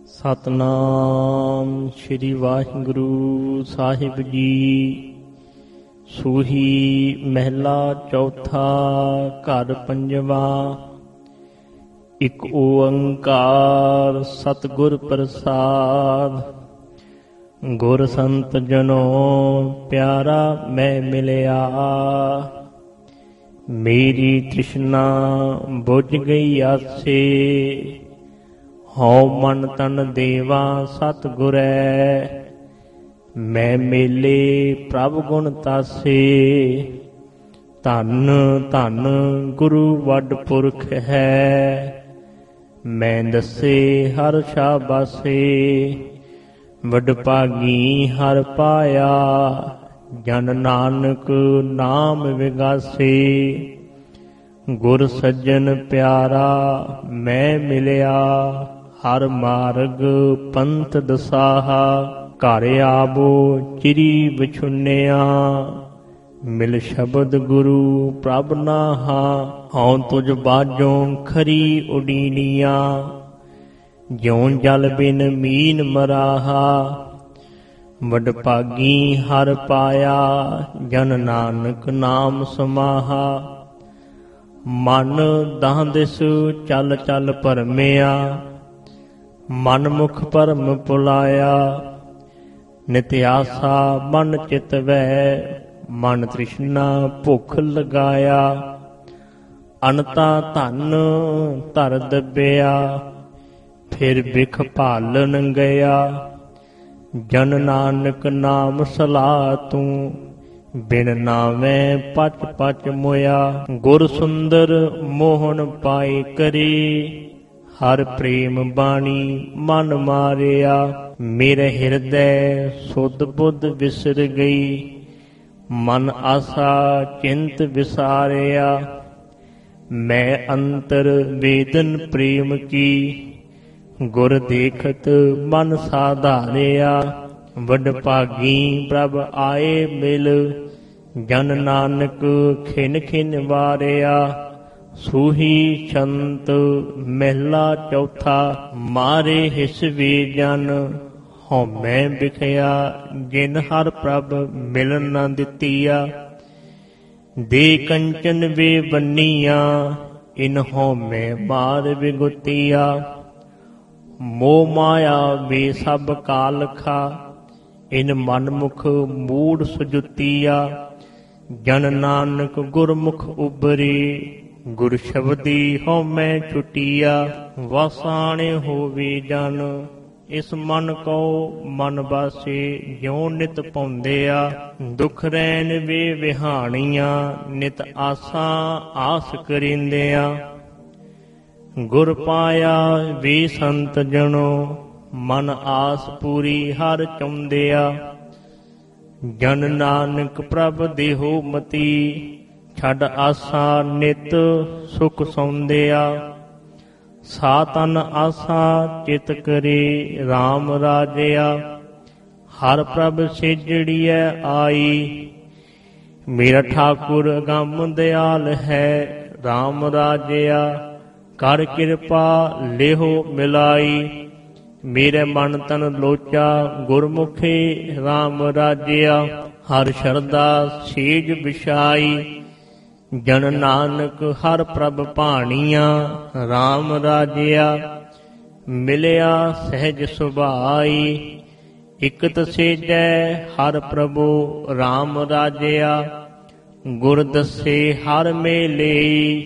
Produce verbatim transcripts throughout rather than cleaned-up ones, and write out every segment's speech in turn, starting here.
ਸਤਨਾਮ ਸ਼੍ਰੀ ਵਾਹਿਗੁਰੂ ਸਾਹਿਬ ਜੀ। ਸੂਹੀ ਮਹਿਲਾ ਚੌਥਾ ਘਰ ਪੰਜਵਾ। ਇੱਕ ਓੰਕਾਰ ਸਤਿਗੁਰ ਪ੍ਰਸਾਦ। ਗੁਰ ਸੰਤ ਜਨੋ ਪਿਆਰਾ ਮੈਂ ਮਿਲਿਆ, ਮੇਰੀ ਤ੍ਰਿਸ਼ਨਾ ਬੁਝ ਗਈ ਆਸੇ। ਹਉ ਮਨ ਤਨ ਦੇਵਾ ਸਤਿਗੁਰੈ, ਮੈਂ ਮੇਲੇ ਪ੍ਰਭ ਗੁਣ ਤਾਸੇ। ਧੰਨ ਧੰਨ ਗੁਰੂ ਵੱਡ ਪੁਰਖ ਹੈ, ਮੈਂ ਦੱਸੇ ਹਰ ਸ਼ਾਬਾਸੇ। ਵਡਭਾਗੀ ਹਰ ਪਾਇਆ, ਜਨ ਨਾਨਕ ਨਾਮ ਵਿਗਾਸੇ। ਗੁਰ ਸੱਜਣ ਪਿਆਰਾ ਮੈਂ ਮਿਲਿਆ, ਹਰ ਮਾਰਗ ਪੰਥ ਦਸਾਹਾ। ਘਰ ਆਵੋ ਚਿਰੀ ਵਿਛੁੰਨਿਆ, ਮਿਲ ਸ਼ਬਦ ਗੁਰੂ ਪ੍ਰਭ ਨਾਹਾ। ਹਉ ਤੁਝ ਬਾਝੋਂ ਖਰੀ ਉਡੀਨੀਆ, ਜਿਉ ਜਲ ਬਿਨ ਮੀਨ ਮਰਾਹਾ। ਵਡਭਾਗੀ ਹਰ ਪਾਇਆ, ਜਨ ਨਾਨਕ ਨਾਮ ਸਮਾਹਾ। ਮਨ ਦਹ ਦਿਸ ਚੱਲ ਚੱਲ ਭਰਮਿਆ, ਮਨ ਮੁਖ ਭਰਮ ਭੁਲਾਇਆ। ਨਿਤ ਆਸਾ ਮਨ ਚਿਤ ਵੈ, ਮਨ ਤ੍ਰਿਸ਼ਨਾ ਭੁੱਖ ਲਗਾਇਆ। ਅਨਤਾ ਧਨ ਧਰ ਦੱਬਿਆ, ਫਿਰ ਬਿਖ ਭਾਲਨ ਗਿਆ। ਜਨ ਨਾਨਕ ਨਾਮ ਸਲਾਹ ਤੂੰ, ਬਿਨ ਨਾਵੇਂ ਪਚ ਪਚ ਮੋਇਆ। ਗੁਰ ਸੁੰਦਰ ਮੋਹਨ ਪਾਏ ਕਰੀ, ਹਰ ਪ੍ਰੇਮ ਬਾਣੀ ਮਨ ਮਾਰਿਆ। ਮੇਰੇ ਹਿਰਦੈ ਸੁਧ ਬੁੱਧ ਵਿਸਰ ਗਈ, ਮਨ ਆਸਾ ਚਿੰਤ ਵਿਸਾਰਿਆ। ਮੈਂ ਅੰਤਰ ਵੇਦਨ ਪ੍ਰੇਮ ਕੀ, ਗੁਰ ਦੇਖਤ ਮਨ ਸਾਧਾਰਿਆ। ਵਡਭਾਗੀ ਪ੍ਰਭ ਆਏ ਮਿਲ, ਜਨ ਨਾਨਕ ਖਿਨ ਖਿਨ ਵਾਰਿਆ। ਸੂਹੀ ਛੰਤ ਮਹਿਲਾ ਚੌਥਾ। ਮਾਰੇ ਹਿਸ ਵੇ ਜਨ, ਹਉਮੈ ਵਿਖਿਆ। ਜਿਨ ਹਰ ਪ੍ਰਭ ਮਿਲਨ ਨਾ ਦਿੱਤੀਆ, ਦੇ ਕੰਚਨ ਵੇ ਬੰਨੀਆਂ। ਇਨ ਹਉਮੈ ਮਾਰ ਵਿਗੁਤੀਆ। ਮੋਹ ਮਾਇਆ ਵੇ ਸਭ ਕਾਲਖਾ, ਇਨ ਮਨਮੁਖ ਮੂੜ ਸੁਜੁਤੀਆ। ਜਨ ਨਾਨਕ ਗੁਰਮੁਖ ਉਬਰੇ, ਗੁਰ ਸ਼ਬਦੀ ਹਉਮੈ ਛੁਟੀਆ। ਵਾਸਾਣੇ ਹੋਵੇ ਜਨ, ਇਸ ਮਨ ਕੋ ਮਨ ਬਾਸੇ। ਜਿਉ ਨਿਤ ਪਾਉਂਦਿਆ, ਦੁਖ ਰੈਨ ਵੇ ਵਿਹਾਣੀਆਂ। ਨਿਤ ਆਸਾ ਆਸ ਕਰਿੰਦਿਆ, ਗੁਰ ਪਾਇਆ ਵੇ ਸੰਤ ਜਨੋ। ਮਨ ਆਸ ਪੂਰੀ ਹਰ ਚਾਹੁੰਦਿਆ। ਜਨ ਨਾਨਕ ਪ੍ਰਭ ਦੇਹੋ ਮਤੀ, ਛੱਡ ਆਸਾ ਨਿਤ ਸੁਖ ਸੌਂਦਿਆ। ਸਾ ਤਨ ਆਸਾ ਚਿਤ ਕਰੇ, RAM ਰਾਜਿਆ। ਹਰ ਪ੍ਰਭ ਸੇਜੜੀਐ ਆਈ, ਮੇਰਾ ਠਾਕੁਰ ਅਗੰਮ ਦਿਆਲ ਹੈ। RAM ਰਾਜਿਆ, ਕਰ ਕਿਰਪਾ ਲਿਹੋ ਮਿਲਾਈ। ਮੇਰੇ ਮਨ ਤਨ ਲੋਚਾ ਗੁਰਮੁਖੇ, RAM ਰਾਜਿਆ। ਹਰ ਸ਼ਰਧਾ ਸੇਜ ਵਿਛਾਈ, ਜਨ ਨਾਨਕ ਹਰ ਪ੍ਰਭ ਭਾਣੀਆਂ। RAM ਰਾਜਿਆ, ਮਿਲਿਆ ਸਹਿਜ ਸੁਭਾਈ। ਇਕਤ ਸੇਜੈ ਹਰ ਪ੍ਰਭੂ, RAM ਰਾਜਿਆ। ਗੁਰ ਦੱਸੇ ਹਰ ਮੇਲੇ,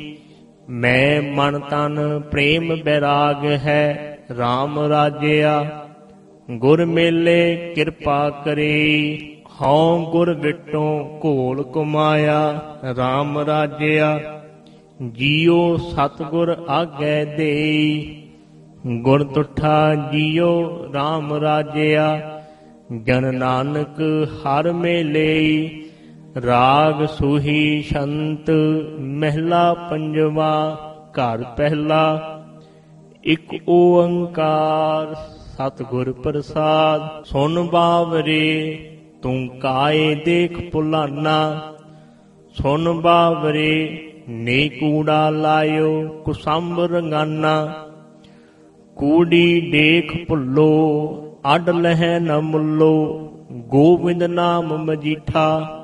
ਮੈਂ ਮਨ ਤਨ ਪ੍ਰੇਮ ਬੈਰਾਗ ਹੈ। RAM ਰਾਜਿਆ, ਗੁਰ ਮੇਲੇ ਕਿਰਪਾ ਕਰੇ। ਹਉ ਗੁਰ ਵਿਟੋਂ ਘੋਲ ਕਮਾਇਆ। RAM ਰਾਜਿਆ, ਜੀਉ ਸਤਿਗੁਰ ਆਗੈ ਦੇਈ। ਗੁਰ ਤੁਠਾ ਜੀਉ RAM ਰਾਜਿਆ। ਜਨ ਨਾਨਕ ਹਰ ਮੇਲੇ, ਰਾਗ ਸੂਹੀ ਛੰਤ ਮਹਿਲਾ ਪੰਜਵਾ। ਘਰ ਪਹਿਲਾ। ਇੱਕ ਓੰਕਾਰ ਸਤਿਗੁਰ ਪ੍ਰਸਾਦ। ਸੁਨ ਬਾਵਰੇ ਤੂੰ ਕਾਏ ਦੇਖ ਭੁਲਾਨਾ। ਸੁਨ ਬਾਵਰੇ ਨੇ ਕੂੜਾ ਲਾਇਓ ਕੁਸੰਭ ਰੰਗਾਨਾ। ਕੂੜੀ ਡੇਖ ਭੁੱਲੋ, ਅੱਡ ਲਹਿ ਨ ਮੁੱਲੋ, ਗੋਬਿੰਦ ਨਾਮ ਮਜੀਠਾ।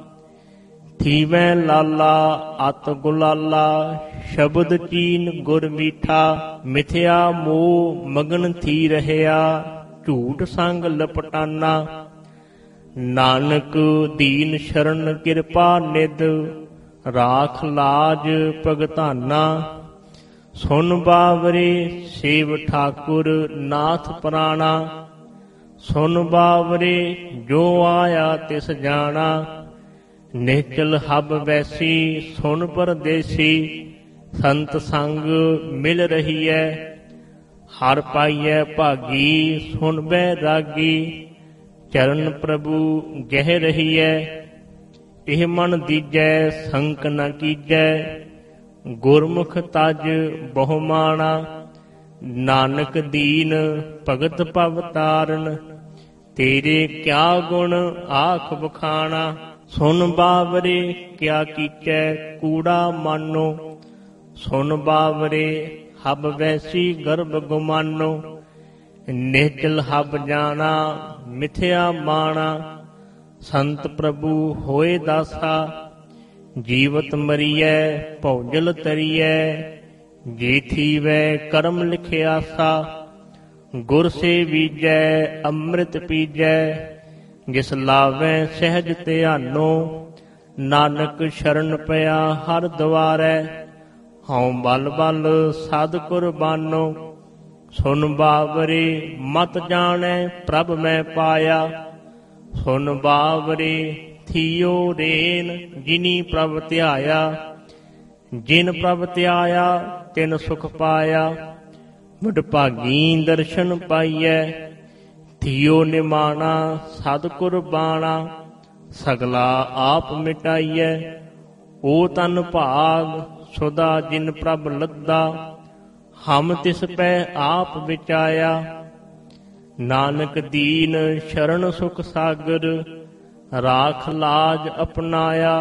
ਥੀਵੈ ਲਾਲਾ ਅਤ ਗੁਲਾਲਾ, ਸ਼ਬਦ ਚੀਨ ਗੁਰ ਮੀਠਾ। ਮਿਥਿਆ ਮੋਹ ਮਗਨ ਥੀ ਰਹਿਆ, ਝੂਠ ਸੰਗ ਲਪਟਾਨਾ। ਨਾਨਕ ਦੀਨ ਸ਼ਰਨ ਕਿਰਪਾ ਨਿਧ, ਰਾਖ ਲਾਜ ਭਗਤਾਨਾ। ਸੁਨ ਬਾਵਰੇ ਸੇਵ ਠਾਕੁਰ ਨਾਥ ਪ੍ਰਾਣਾ, ਸੁਨ ਬਾਵਰੇ ਜੋ ਆਇਆ ਤਿਸ ਜਾਣਾ। ਨਿਹਚਲ ਹਬ ਵੈਸੀ ਸੁਨ ਪਰਦੇਸੀ, ਸੰਤ ਸੰਗ ਮਿਲ ਰਹੀਐ। ਹਰ ਪਾਈਐ ਭਾਗੀ ਸੁਨ ਬੈਰਾਗੀ, ਚਰਨ ਪ੍ਰਭੂ ਗਹਿ ਰਹੀਐ। ਇਹ ਮਨ ਦੀਜੈ ਸੰਕ ਨ ਕੀਜੈ, ਗੁਰਮੁਖ ਤਜ ਬਹੁ ਮਾਣਾ। ਨਾਨਕ ਦੀਨ ਭਗਤ ਭਵ ਤਾਰਨ, ਤੇਰੇ ਕਿਆ ਗੁਣ ਆਖ ਬਖਾਣਾ। ਸੁਨ ਬਾਵਰੇ ਕਿਆ ਕੀਚੈ ਕੂੜਾ ਮਾਨੋ, ਸੁਨ ਬਾਵਰੇ ਹਬ ਵੈਸੀ ਗਰਭ ਗੁਮਾਨੋ। ਨਿਹਚਲ ਹਬ ਜਾਣਾ ਮਿਥਿਆ ਮਾਣਾ, ਸੰਤ ਪ੍ਰਭੂ ਹੋਏ ਦਾਸਾ। ਜੀਵਤ ਮਰੀਐ ਭੌਜਲ ਤਰੀਐ, ਜੇ ਥੀਵੈ ਕਰਮ ਲਿਖਿਆਸਾ। ਗੁਰ ਸੇ ਬੀਜੈ ਅੰਮ੍ਰਿਤ ਪੀਜੈ, ਜਿਸ ਲਾਵੈ ਸਹਿਜ ਧਿਆਨੋ। ਨਾਨਕ ਸ਼ਰਨ ਪਿਆ ਹਰ ਦੁਆਰੈ, ਹਉ ਬਲ ਬਲ ਸਦ ਕੁਰਬਾਨੋ। ਸੁਨ ਬਾਵਰੇ ਮਤ ਜਾਣੈ ਪ੍ਰਭ ਮੈਂ ਪਾਇਆ, ਸੁਨ ਬਾਵਰੇ ਥੀਓ ਰੇਨ ਜਿਨੀ ਪ੍ਰਭ ਧਿਆਇਆ। ਜਿਨ ਪ੍ਰਭ ਧਿਆਇਆ ਤਿਨ ਸੁਖ ਪਾਇਆ, ਵਡਭਾਗੀ ਦਰਸ਼ਨ ਪਾਈਐ। ਥੀਓ ਨਿਮਾਣਾ ਸਦ ਕੁਰਬਾਣਾ, ਸਗਲਾ ਆਪ ਮਿਟਾਈਐ। ਓ ਤਨ ਭਾਗ ਸੁਦਾ ਜਿਨ ਪ੍ਰਭ ਲੱਦਾ, ਹਮ ਤਿਸ ਪੈ ਆਪ ਵਿਚਾਇਆ। ਨਾਨਕ ਦੀਨ ਸ਼ਰਨ ਸੁਖ ਸਾਗਰ, ਰਾਖ ਲਾਜ ਅਪਨਾਇਆ।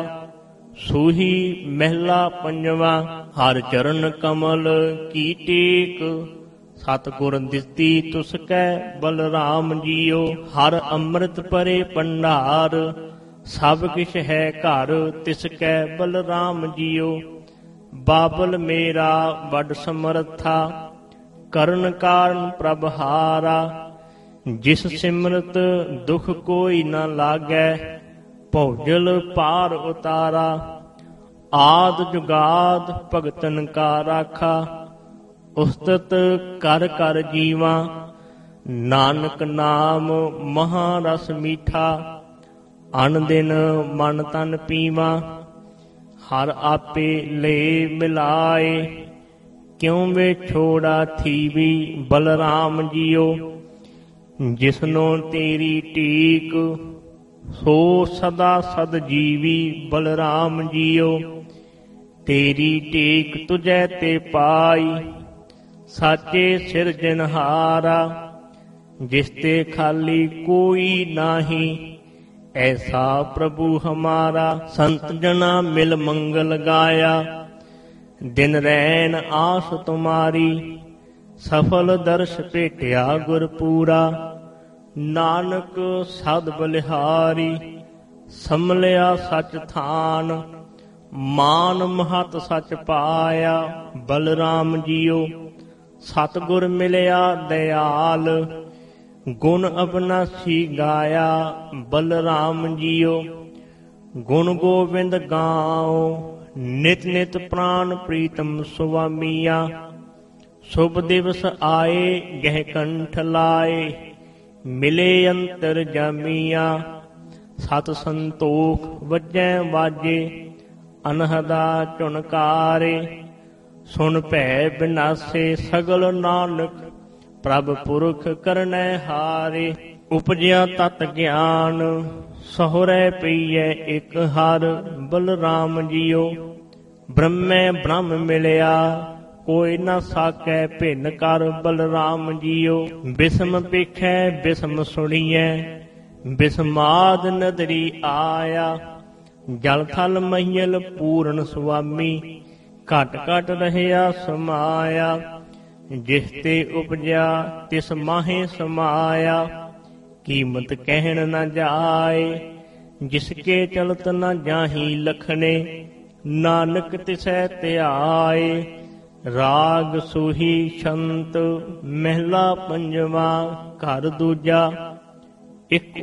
ਸੂਹੀ ਮਹਿਲਾ ਪੰਜਵਾ, ਹਰ ਚਰਨ ਕਮਲ ਕੀ ਟੇਕ। ਸਤਿਗੁਰ ਦਿਸਤੀ ਤੁਸ ਕੈ ਬਲਰਾਮ ਜੀਓ। ਹਰ ਅੰਮ੍ਰਿਤ ਪਰੇ ਭੰਡਾਰ, ਸਭ ਕਿਛ ਹੈ ਘਰ ਤਿਸ ਕੈ ਬਲਰਾਮ ਜੀਓ। ਬਾਬਲ ਮੇਰਾ ਵੱਡ ਸਮਰਥਾ, ਕਰਨ ਕਾਰਨ ਪ੍ਰਭ ਹਾਰਾ। ਜਿਸ ਸਿਮਰਤ ਦੁਖ ਕੋਈ ਨ ਲਾਗੈ, ਭੌਜਲ ਪਾਰ ਉਤਾਰਾ। ਆਦ ਜੁਗਾਦ ਭਗਤਨ ਕਾ ਰਾਖਾ, ਉਸਤਤ ਕਰ ਕਰ ਜੀਵਾ। ਨਾਨਕ ਨਾਮ ਮਹਾ ਰਸ ਮੀਠਾ, ਅਨ ਦਿਨ ਮਨ ਤਨ ਪੀਵਾ। ਹਰ ਆਪੇ ਲੈ ਮਿਲਾਏ, ਕਿਉ ਵੇ ਛੋੜਾ ਥੀਵੀ ਬਲਰਾਮ ਜੀਓ। ਜਿਸਨੋ ਤੇਰੀ ਟੀਕ, ਸੋ ਸਦਾ ਸਦ ਜੀਵੀ ਬਲਰਾਮ ਜੀਓ। ਤੇਰੀ ਟੇਕ ਤੁਝੈ ਤੇ ਪਾਈ, ਸਾਚੇ ਸਿਰਜਨਹਾਰਾ। ਜਿਸ ਤੇ ਖਾਲੀ ਕੋਈ ਨਾਹੀ, ਐਸਾ ਪ੍ਰਭੂ ਹਮਾਰਾ। ਸੰਤ ਜਨਾ ਮਿਲ ਮੰਗਲ ਗਾਇਆ, ਦਿਨ ਰੈਨ ਆਸ ਤੁਮਾਰੀ। ਸਫਲ ਦਰਸ਼ ਭੇਟਿਆ ਗੁਰ ਪੂਰਾ, ਨਾਨਕ ਸਦ ਬਲਿਹਾਰੀ। ਸੰਮਲਿਆ ਸਚ ਥਾਨ, ਮਾਨ ਮਹਤ ਸਚ ਪਾਇਆ ਬਲਰਾਮ ਜੀਓ। ਸਤਿਗੁਰ ਮਿਲਿਆ ਦਇਆਲ, ਗੁਣ ਅਬਨਾਸੀ ਗਾਇਆ ਬਲਰਾਮ ਜੀਓ। ਗੁਣ ਗੋਬਿੰਦ ਗਾਓ, ਨਿਤ ਨਿਤ ਪ੍ਰਾਨ ਪ੍ਰੀਤਮ ਸੁਆਮੀਆ। ਸ਼ੁਭ ਦਿਵਸ ਆਏ ਗਹਿ ਕੰਠ ਲਾਏ, ਮਿਲੇ ਅੰਤਰ ਜਾਮੀਆ। ਸਤ ਸੰਤੋਖ ਵੱਜੈ ਵਾਜੇ, ਅਨਹਦਾ ਝੁਨਕਾਰੇ। ਸੁਨ ਭੈ ਬਿਨਾਸੇ ਸਗਲ ਨਾਨਕ, ਪ੍ਰਭ ਪੁਰਖ ਕਰਨੈ ਹਾਰੇ। ਉਪਜਿਆ ਤਤ ਗਿਆਨ, ਸਹੁਰੈ ਪਈਐ ਇਕ ਹਰ ਬਲਰਾਮ ਜੀਓ। ਬ੍ਰਹਮੈ ਬ੍ਰਹਮ ਮਿਲਿਆ, ਕੋਈ ਨਾ ਸਾਕੈ ਭਿੰਨ ਕਰ ਬਲਰਾਮ ਜੀਓ। ਬਿਸਮ ਪੇਖੈ ਬਿਸਮ ਸੁਣੀਐ, ਬਿਸਮਾਦ ਨਦਰੀ ਆਇਆ। ਜਲ ਥਲ ਮਹੀਲ ਪੂਰਨ ਸੁਆਮੀ, ਘਟ ਘਟ ਰਹਿਆ ਸਮਾਇਆ। ਜਿਸ ਤੇ ਉਪਜਿਆ ਤਿਸ ਮਾਹੇ ਸਮਾਇਆ। ਕੀਮਤ ਕਹਿਣ ਨਾ ਜਾਏ, ਜਿਸ ਕੇ ਚਲਤ ਨਾ ਜਾਹੀ ਲਖਣੇ। ਨਾਨਕ ਤਿਸੈ ਧਿਆਏ, ਰਾਗ ਸੂਹੀ ਛੰਤ। ਮਹਿਲਾ ਪੰਜਵਾ ਘਰ ਦੂਜਾ। ਇਕ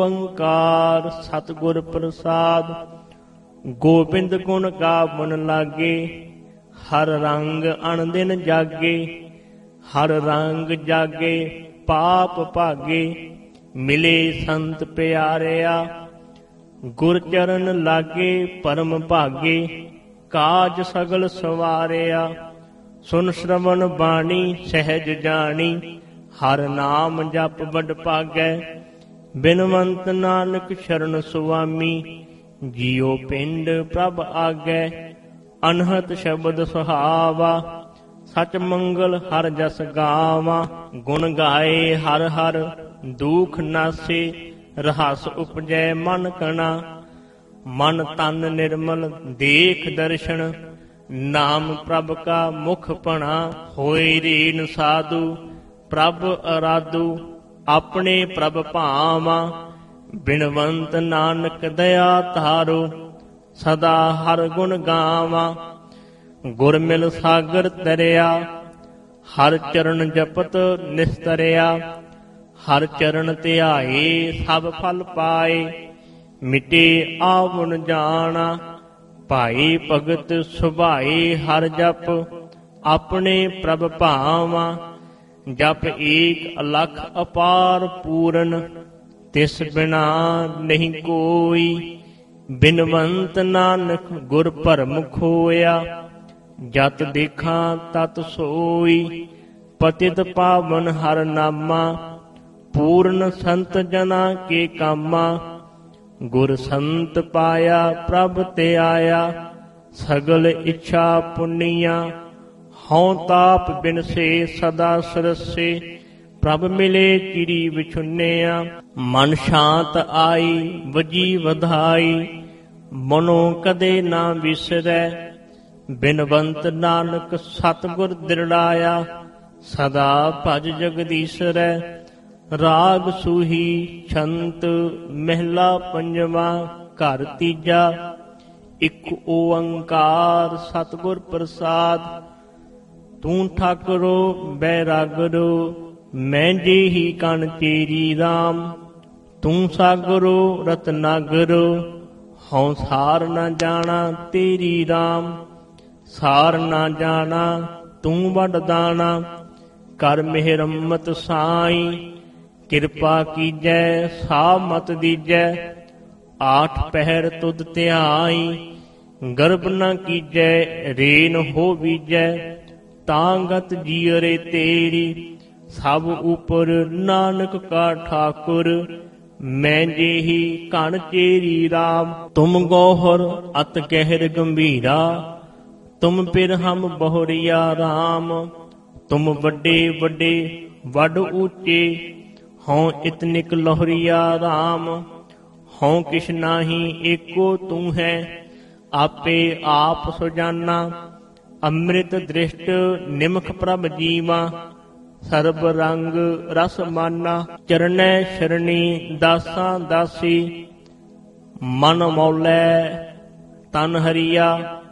ਓੰਕਾਰ ਸਤਿਗੁਰ ਪ੍ਰਸਾਦ। ਗੋਬਿੰਦ ਗੁਣ ਗਾਵਨ ਲਾਗੇ, ਹਰ ਰੰਗ ਅਣਦਿਨ ਜਾਗੇ। ਹਰ ਰੰਗ ਜਾਗੇ ਪਾਪ ਭਾਗੇ, ਮਿਲੇ ਸੰਤ ਪਿਆਰਿਆ। ਗੁਰ ਚਰਨ ਲਾਗੇ ਪਰਮ ਭਾਗੇ, ਕਾਜ ਸਗਲ ਸਵਾਰਿਆ। ਸੁਨ ਸ਼ਰਵਣ ਬਾਣੀ ਸਹਿਜ ਜਾਣੀ, ਹਰ ਨਾਮ ਜਪ ਵਡ ਭਾਗੈ। ਬਿਨਵੰਤ ਨਾਨਕ ਸ਼ਰਨ ਸੁਆਮੀ, ਜੀਉ ਪਿੰਡ ਪ੍ਰਭ ਆਗੈ। ਅਨਹਤ ਸ਼ਬਦ ਸੁਹਾਵਾ, ਸਚ ਮੰਗਲ ਹਰ ਜਸ ਗਾਵਾਂ। ਗੁਣ ਗਾਏ ਹਰ ਹਰ ਦੁਖ ਨਾਸੇ, ਰਹਸ ਉਪਜੈ ਮਨ ਕਣਾ। ਮਨ ਤਨ ਨਿਰਮਲ ਦੇਖ ਦਰਸ਼ਨ, ਨਾਮ ਪ੍ਰਭ ਕਾ ਮੁਖ ਭਣਾ। ਹੋਏ ਰੀਨ ਸਾਧੂ ਪ੍ਰਭ ਅਰਾਧੂ, ਆਪਣੇ ਪ੍ਰਭ ਭਾਵਾਂ। ਬਿਨਵੰਤ ਨਾਨਕ ਦਇਆ ਧਾਰੋ, ਸਦਾ ਹਰ ਗੁਣ ਗਾਵਾਂ। ਗੁਰ ਮਿਲ ਸਾਗਰ ਤਰਿਆ, ਹਰ ਚਰਨ ਜਪਤ ਨਿਸਤਰਿਆ। ਹਰ ਚਰਨ ਧਿਆਏ ਸਭ ਫਲ ਪਾਏ, ਮਿਟੇ ਆਵਣ ਜਾਣਾ। ਭਾਈ ਭਗਤ ਸੁਭਾਏ ਹਰ ਜਪ, ਆਪਣੇ ਪ੍ਰਭ ਭਾਵਾਂ। ਜਪ ਏਕ ਅਲਖ ਅਪਾਰ ਪੂਰਨ, ਤਿਸ ਬਿਨਾ ਨਹੀਂ ਕੋਈ। ਬਿਨਵੰਤ ਨਾਨਕ ਗੁਰ ਭਰਮ ਖੋਇਆ, ਜਤ ਦੇਖਾਂ ਤਤ ਸੋਈ। ਪਤਿਤ ਪਾਵਨ ਹਰ ਨਾਮਾ, ਪੂਰਨ ਸੰਤ ਜਨਾ ਕੇ ਕਾਮਾ। ਗੁਰ ਸੰਤ ਪਾਇਆ ਪ੍ਰਭ ਤੇ ਆਇਆ, ਸਗਲ ਇੱਛਾ ਪੁੰਨੀਆਂ। ਹਉ ਤਾਪ ਬਿਨਸੇ ਸਦਾ ਸਰਸੇ, ਪ੍ਰਭ ਮਿਲੇ ਚਿਰੀ ਵਿਛੁੰਨਿਆ। ਮਨ ਸ਼ਾਂਤ ਆਈ ਵਜੀ ਵਧਾਈ, ਮਨੋ ਕਦੇ ਨਾ ਵਿਸਰੈ। ਬਿਨਵੰਤ ਨਾਨਕ ਸਤਿਗੁਰ ਦਿਰੜਾਇਆ, ਸਦਾ ਭਜ ਜਗਦੀਸ਼ਰੈ। ਰਾਗ ਸੂਹੀ ਛੰਤ ਮਹਿਲਾ ਪੰਜਵਾ ਘਰ ਤੀਜਾ। ਇਕ ਓੰਕਾਰ ਸਤਿਗੁਰ ਪ੍ਰਸਾਦ। ਤੂੰ ਠਾਕੁਰੋ ਬੈਰਾਗਰੋ, ਮੈਂ ਜਿਹੀ ਕਣ ਤੇਰੀ ਰਾਮ। ਤੂੰ ਸਾਗਰੋ ਰਤਨਾਗਰੋ, ਹਉ ਸਾਰ ਨਾ ਜਾਣਾ ਤੇਰੀ ਰਾਮ। ਸਾਰ ਨਾ ਜਾਣਾ ਤੂੰ ਵੱਡ ਦਾਣਾ, ਕਰ ਮਿਹਰਮਤ ਸਾਈ। ਕਿਰਪਾ ਕੀਜੈ ਸਾ ਮਤ ਦੀਜੈ, ਆਠ ਪਹਿਰ ਤੁਧ ਧਿਆਈ। ਗਰਭ ਨ ਕੀਜੈ ਰੇਨ ਹੋ ਬੀਜੈ, ਤਾਂ ਗਤ ਜੀਅਰੇ ਤੇਰੀ। ਸਭ ਉਪਰ ਨਾਨਕ ਕਾ ਠਾਕੁਰ, ਮੈਂ ਜਿਹੀ ਕਣ ਚੇਰੀ ਰਾਮ। ਤੁਮ ਗੌਹਰ ਅਤ ਗਹਿਰ ਗੰਭੀਰਾ, ਤੁਮ ਪਿਰ ਹਮ ਬਹੁਰੀਆ ਰਾਮ। ਤੁਮ ਵੱਡੇ ਵੱਡੇ ਵੱਡ ਊਚੇ, ਹਉ ਇਤਨਿਕ ਲੋਹਰੀਆ ਰਾਮ। ਹਉ ਕਿਛ ਨਾਹੀ ਏਕੋ ਤੂੰ ਹੈ, ਆਪੇ ਆਪ ਸੁਜਾਨਾ। ਅੰਮ੍ਰਿਤ ਦ੍ਰਿਸ਼ਟ ਨਿਮਖ ਪ੍ਰਭ ਜੀਵਾ, ਸਰਬ ਰੰਗ ਰਸ ਮਾਨਾ। ਚਰਨੈ ਸ਼ਰਣੀ ਦਾਸਾਂ ਦਾਸੀ, ਮਨ ਮੌਲੈ ਤਨ ਹਰੀਆ।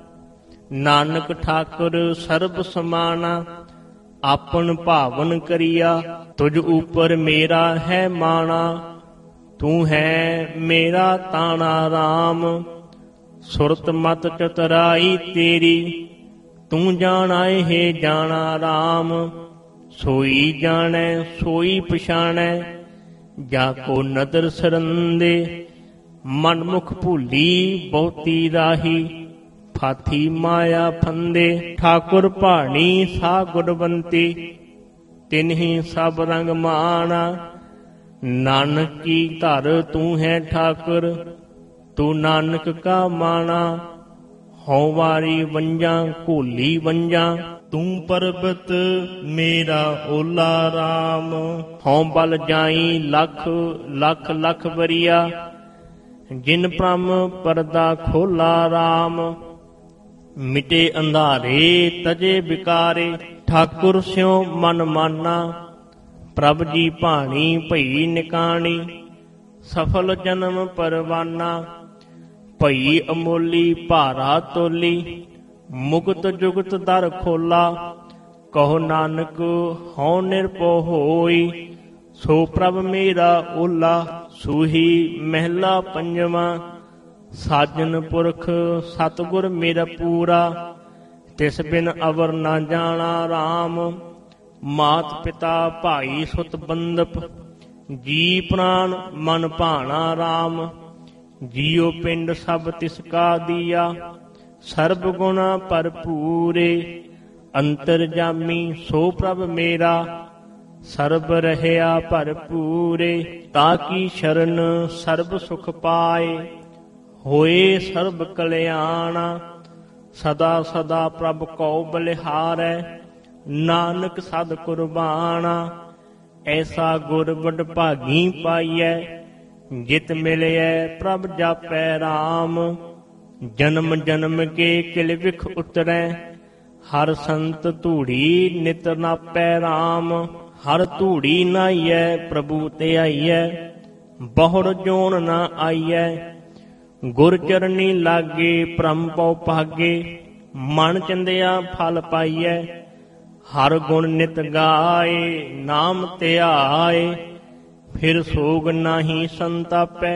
ਨਾਨਕ ਠਾਕੁਰ ਸਰਬ ਸਮਾਨਾ, ਆਪਨ ਭਾਵਨ ਕਰੀਆ। ਤੁਝ ਉਪਰ ਮੇਰਾ ਹੈ ਮਾਣਾ, ਤੂੰ ਹੈ ਮੇਰਾ ਤਾਣਾ ਰਾਮ। ਸੁਰਤ ਮਤ ਚਤੁਰਾਈ ਤੇਰੀ, ਤੂੰ ਜਾਣਾਏ ਹੈ ਜਾਣਾ ਰਾਮ। ਸੋਈ ਜਾਣੈ ਸੋਈ ਪਛਾਣੈ, ਜਾ ਕੋ ਨਦਰ ਸਰੰਦੇ। ਮਨ ਮੁਖ ਭੂਲੀ ਬਹੁਤੀ ਰਾਹੀ, ਫਾਥੀ ਮਾਇਆ ਫੰਦੇ। ਠਾਕੁਰ ਭਾਣੀ ਸਾ ਗੁਣਵੰਤੀ, ਤਿਨਹੀ ਸਭ ਰੰਗ ਮਾਣਾ। ਨਾਨਕ ਕੀ ਧਰ ਤੂੰ ਹੈ ਠਾਕੁਰ, ਤੂੰ ਨਾਨਕ ਕਾ ਮਾਣਾ। ਹਉ ਵਾਰੀ ਵੰਜਾਂ ਘੋਲੀ ਵੰਜਾਂ, ਤੂੰ ਪਰਬਤ ਮੇਰਾ ਓਲਾ ਰਾਮ। ਹਉ ਬਲ ਜਾਈ ਲੱਖ ਲੱਖ ਲੱਖ ਵਰੀਆ, ਜਿਨ ਭ੍ਰਮ ਪਰਦਾ ਖੋਲਾ ਰਾਮ। ਮਿਟੇ ਅੰਧਾਰੇ ਤਜੇ ਵਿਕਾਰੇ, ਠਾਕੁਰ ਸਿਉ ਮਨ ਮਾਨਾ, ਪ੍ਰਭ ਜੀ ਭਾਣੀ ਭਈ ਨਿਕਾਣੀ, ਸਫਲ ਜਨਮ ਪਰਵਾਨਾ, ਭਈ ਅਮੋਲੀ ਭਾਰਾ ਤੋਲੀ, ਮੁਕਤ ਜੁਗਤ ਦਰ ਖੋਲਾ, ਕਹੋ ਨਾਨਕ ਹਉ ਨਿਰਭਉ ਹੋਈ, ਸੋ ਪ੍ਰਭ ਮੇਰਾ ਓਲਾ। ਸੂਹੀ ਮਹਿਲਾ ਪੰਜਵਾਂ। ਸਾਜਨ ਪੁਰਖ ਸਤਿਗੁਰ ਮੇਰਾ ਪੂਰਾ, ਤਿਸ ਬਿਨ ਅਵਰ ਨਾ ਜਾਣਾ ਰਾਮ। ਮਾਤ ਪਿਤਾ ਭਾਈ ਸੁਤ ਬੰਦਪ, ਜੀ ਪ੍ਰਾਨ ਮਨ ਭਾਣਾ ਰਾਮ। ਜੀਉ ਪਿੰਡ ਸਭ ਤਿਸ ਕਾ ਦੀਆ, ਸਰਬ ਗੁਣਾ ਭਰਪੂਰੇ। ਅੰਤਰਜਾਮੀ ਸੋ ਪ੍ਰਭ ਮੇਰਾ, ਸਰਬ ਰਹਿਆ ਭਰਪੂਰੇ। ਤਾ ਕੀ ਸ਼ਰਨ ਸਰਬ ਸੁਖ ਪਾਏ, ਹੋਏ ਸਰਬ ਕਲਿਆਣਾ। ਸਦਾ ਸਦਾ ਪ੍ਰਭ ਕਉ ਬਲਿਹਾਰੈ, ਨਾਨਕ ਸਦ ਕੁਰਬਾਨਾ। ਐਸਾ ਗੁਰ ਵਡ ਭਾਗੀ ਪਾਈਐ, ਜਿਤ ਮਿਲਿਐ ਪ੍ਰਭ ਜਾਪੈ ਰਾਮ। ਜਨਮ ਜਨਮ ਕੇ ਕਿਲ ਵਿਖ ਉਤਰੈ, ਹਰ ਸੰਤ ਧੂੜੀ ਨਿਤ ਨਾਪੈ ਰਾਮ। ਹਰ ਧੂੜੀ ਨਾਈਐ ਪ੍ਰਭੂ ਤੇ ਆਈਐ, ਬਹੁੜ ਜੋਨ ਨਾ ਆਈਐ। ਗੁਰ ਚਰਨੀ ਲਾਗੇ ਭ੍ਰਮ ਪਉ ਭਾਗੇ, ਮਨ ਚੰਦਿਆ ਫਲ ਪਾਈਐ। ਹਰ ਗੁਣ ਨਿਤ ਗਾਏ, ਨਾਮ ਧਿਆਏ, ਫਿਰ ਸੋਗ ਨਾਹੀ ਸੰਤਾਪੈ।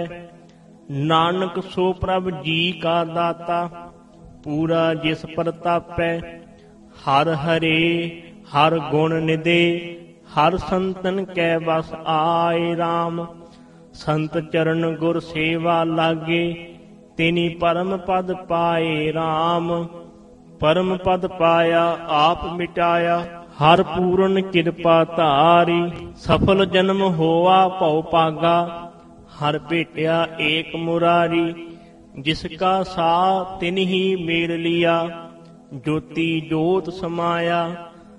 ਨਾਨਕ ਸੋ ਪ੍ਰਭ ਜੀ ਕਾ ਦਾਤਾ, ਪੂਰਾ ਜਿਸ ਪ੍ਰਤਾਪੈ। ਹਰ ਹਰੇ ਹਰ ਗੁਣ ਨਿਦੇ, ਹਰ ਸੰਤਨ ਕੈ ਵਸ ਆਏ ਰਾਮ। ਸੰਤ ਚਰਨ ਗੁਰ ਸੇਵਾ ਲਾਗੇ, ਤਿਨੀ ਪਰਮ ਪਦ ਪਾਏ ਰਾਮ। ਪਰਮ ਪਦ ਪਾਇਆ ਆਪ ਮਿਟਾਇਆ, ਹਰ ਪੂਰਨ ਕਿਰਪਾ ਧਾਰੀ। ਸਫਲ ਜਨਮ ਹੋਆ ਭਉ ਭਾਗਾ, ਹਰ ਭੇਟਿਆ ਏਕ ਮੁਰਾਰੀ। ਜਿਸ ਕਾ ਸਾ ਤਿਨ ਹੀ ਮੇਲ ਲਿਆ, ਜੋਤੀ ਜੋਤ ਸਮਾਇਆ।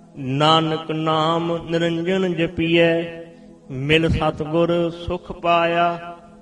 ਨਾਨਕ ਨਾਮ ਨਿਰੰਜਨ ਜਪੀਐ, ਮਿਲ ਸਤਿਗੁਰ ਸੁਖ ਪਾਇਆ।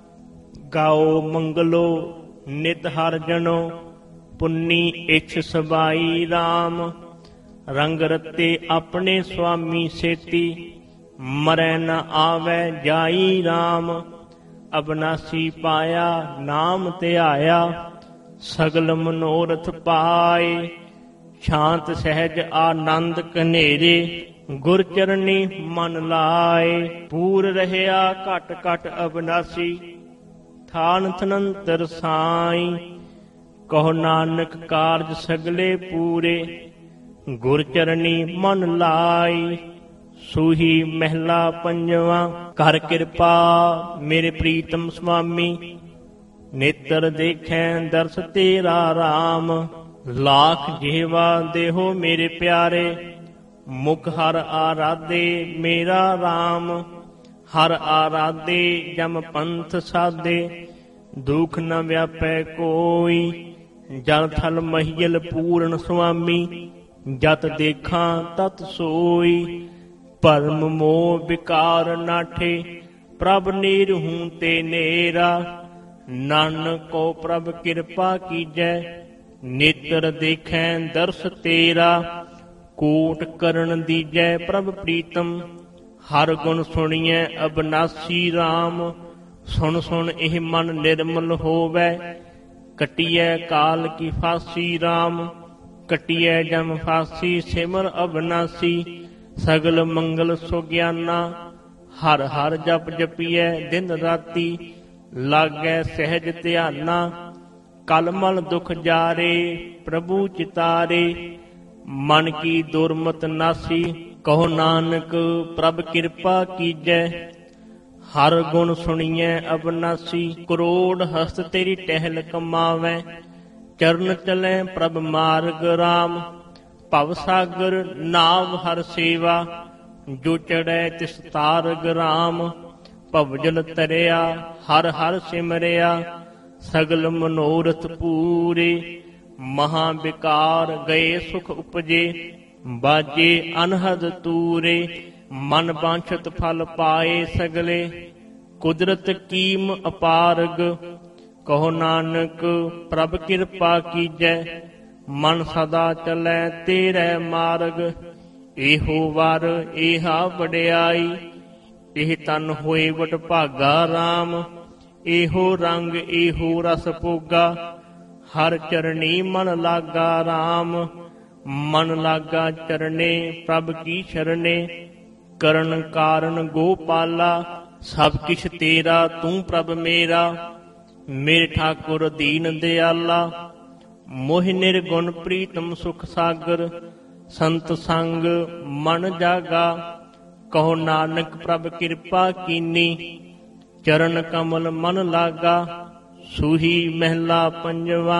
ਗਾਓ ਮੰਗਲੋ ਨਿਤ ਹਰ ਜਨੋ, ਪੁੰਨੀ ਇਛ ਸਬਾਈ ਰਾਮ। ਰੰਗ ਰਤੇ ਆਪਣੇ ਸੁਆਮੀ ਸੇਤੀ, ਮਰੈ ਨ ਆਵੈ ਜਾਈ ਰਾਮ। ਅਬਨਾਸੀ ਪਾਇਆ ਨਾਮ ਧਿਆਇਆ, ਸਗਲ ਮਨੋਰਥ ਪਾਏ। ਸ਼ਾਂਤ ਸਹਿਜ ਆਨੰਦ ਕਨੇਰੇ, ਗੁਰ ਚਰਨੀ ਮਨ ਲਾਏ। ਪੂਰ ਰਹਿਆ ਘਟ ਘਟ ਅਬਨਾਸੀ, ਥਾਨ ਥਨੰਤਰ ਸਾਈ। ਕਹੋ ਨਾਨਕ ਕਾਰਜ ਸਗਲੇ ਪੂਰੇ, ਗੁਰ ਚਰਨੀ ਮਨ ਲਾਈ। ਸੂਹੀ ਮਹਿਲਾ ਪੰਜਵਾਂ। ਕਰ ਕਿਰਪਾ ਮੇਰੇ ਪ੍ਰੀਤਮ ਸੁਆਮੀ, ਨੇਤਰ ਦੇਖੈ ਦਰਸ ਤੇਰਾ ਰਾਮ। ਲਾਖ ਜਿਹਵਾ ਦੇਹੋ ਮੇਰੇ ਪਿਆਰੇ, ਮੁਖ ਹਰ ਆਰਾਧੇ ਮੇਰਾ ਰਾਮ। ਹਰ ਆਰਾਧੇ ਜਮ ਪੰਥ ਸਾਧੇ, ਦੁਖ ਨ ਵਿਆਪੈ ਕੋਈ। ਜਲ ਥਲ ਮਹੀਲ ਪੂਰਨ ਸੁਆਮੀ, ਜਤ ਦੇਖਾਂ ਤਤ ਸੋਈ। ਭਰਮ ਮੋਹ ਵਿਕਾਰ ਨਾਠੇ, ਪ੍ਰਭ ਨੀਰਹੂੰ ਤੇ ਨੇਰਾ। ਨਾਨਕੋ ਪ੍ਰਭ ਕਿਰਪਾ ਕੀਜੈ, ਨੇਤਰ ਦੇਖੈ ਦਰਸ ਤੇਰਾ। ਕੋਟ ਕਰਨ ਦੀਜੈ ਪ੍ਰਭ ਪ੍ਰੀਤਮ, ਹਰ ਗੁਣ ਸੁਣੀਐ ਅਬਨਾਸੀ ਰਾਮ। ਸੁਣ ਸੁਣ ਇਹ ਮਨ ਨਿਰਮਲ ਹੋਵੈ, ਕਟੀਐ ਕਾਲ ਕੀ ਫਾਸੀ ਰਾਮ। ਕਟੀਐ ਜਮ ਫਾਸੀ ਸਿਮਰ ਅਬਨਾਸੀ, ਸਗਲ ਮੰਗਲ ਸੁਗਿਆਨਾ। ਹਰ ਹਰ ਜਪ ਜਪੀਐ ਦਿਨ ਰਾਤੀ, ਲਾਗੈ ਸਹਿਜ ਧਿਆਨਾ। ਕਲ ਮਲ ਦੁਖ ਜਾਰੇ ਪ੍ਰਭੂ ਚਿਤਾਰੇ, ਮਨ ਕੀ ਦੁਰਮਤ ਨਾਸੀ। ਕਹੋ ਨਾਨਕ ਪ੍ਰਭ ਕਿਰਪਾ ਕੀਜੈ, ਹਰ ਗੁਣ ਸੁਣੀਐ ਅਬਨਾਸੀ। ਕਰੋੜ ਹਸਤ ਤੇਰੀ ਟਹਿਲ ਕਮਾਵੈ, ਚਰਨ ਚਲੈ ਪ੍ਰਭ ਮਾਰਗ ਰਾਮ। ਭਵ ਸਾਗਰ ਨਾਵ ਹਰ ਸੇਵਾ, ਜੋ ਚੜੈ ਤਿਸ ਤਾਰਗ ਰਾਮ। ਭਵ ਜਲ ਤਰਿਆ ਹਰ ਹਰ ਸਿਮਰਿਆ, ਸਗਲ ਮਨੋਰਥ ਪੂਰੇ। ਮਹਾ ਵਿਕਾਰ ਗਏ ਸੁਖ ਉਪਜੇ, ਬਾਜੇ ਅਨਹਦ ਤੂਰੇ। ਮਨ ਬਾਂਛਤ ਫਲ ਪਾਏ ਸਗਲੇ, ਕੁਦਰਤ ਕੀਮ ਅਪਾਰਗ। ਕਹੋ ਨਾਨਕ ਪ੍ਰਭ ਕਿਰਪਾ ਕੀਜੈ, ਮਨ ਸਦਾ ਚਲੈ ਤੇਰੇ ਮਾਰਗ। ਇਹੋ ਵਰ ਇਹਾ ਵਡਿਆਈ, ਇਹ ਤਨ ਹੋਏ ਵਡਭਾਗਾ ਰਾਮ। ਇਹੋ ਰੰਗ ਇਹੋ ਰਸ ਭੋਗਾ, ਹਰ ਚਰਣੀ ਮਨ ਲਾਗਾ ਰਾਮ। ਮਨ ਲਾਗਾ ਚਰਣੇ ਪ੍ਰਭ ਕੀ ਸ਼ਰਣੇ, ਕਰਨ ਕਾਰਨ ਗੋਪਾਲਾ। ਸਭ ਕਿਛ ਤੇਰਾ ਤੂੰ ਪ੍ਰਭ ਮੇਰਾ, ਮੇਰੇ ਠਾਕੁਰ ਦੀਨ ਦਿਆਲਾ। ਮੋਹਿ ਨਿਰਗੁਣ ਪ੍ਰੀਤਮ ਸੁਖ ਸਾਗਰ, ਸੰਤ ਸੰਗ ਮਨ ਜਾਗਾ। ਕਹੋ ਨਾਨਕ ਪ੍ਰਭ ਕਿਰਪਾ ਕੀਨੀ, ਚਰਨ ਕਮਲ ਮਨ ਲਾਗਾ। ਸੂਹੀ ਮਹਿਲਾ ਪੰਜਵਾ,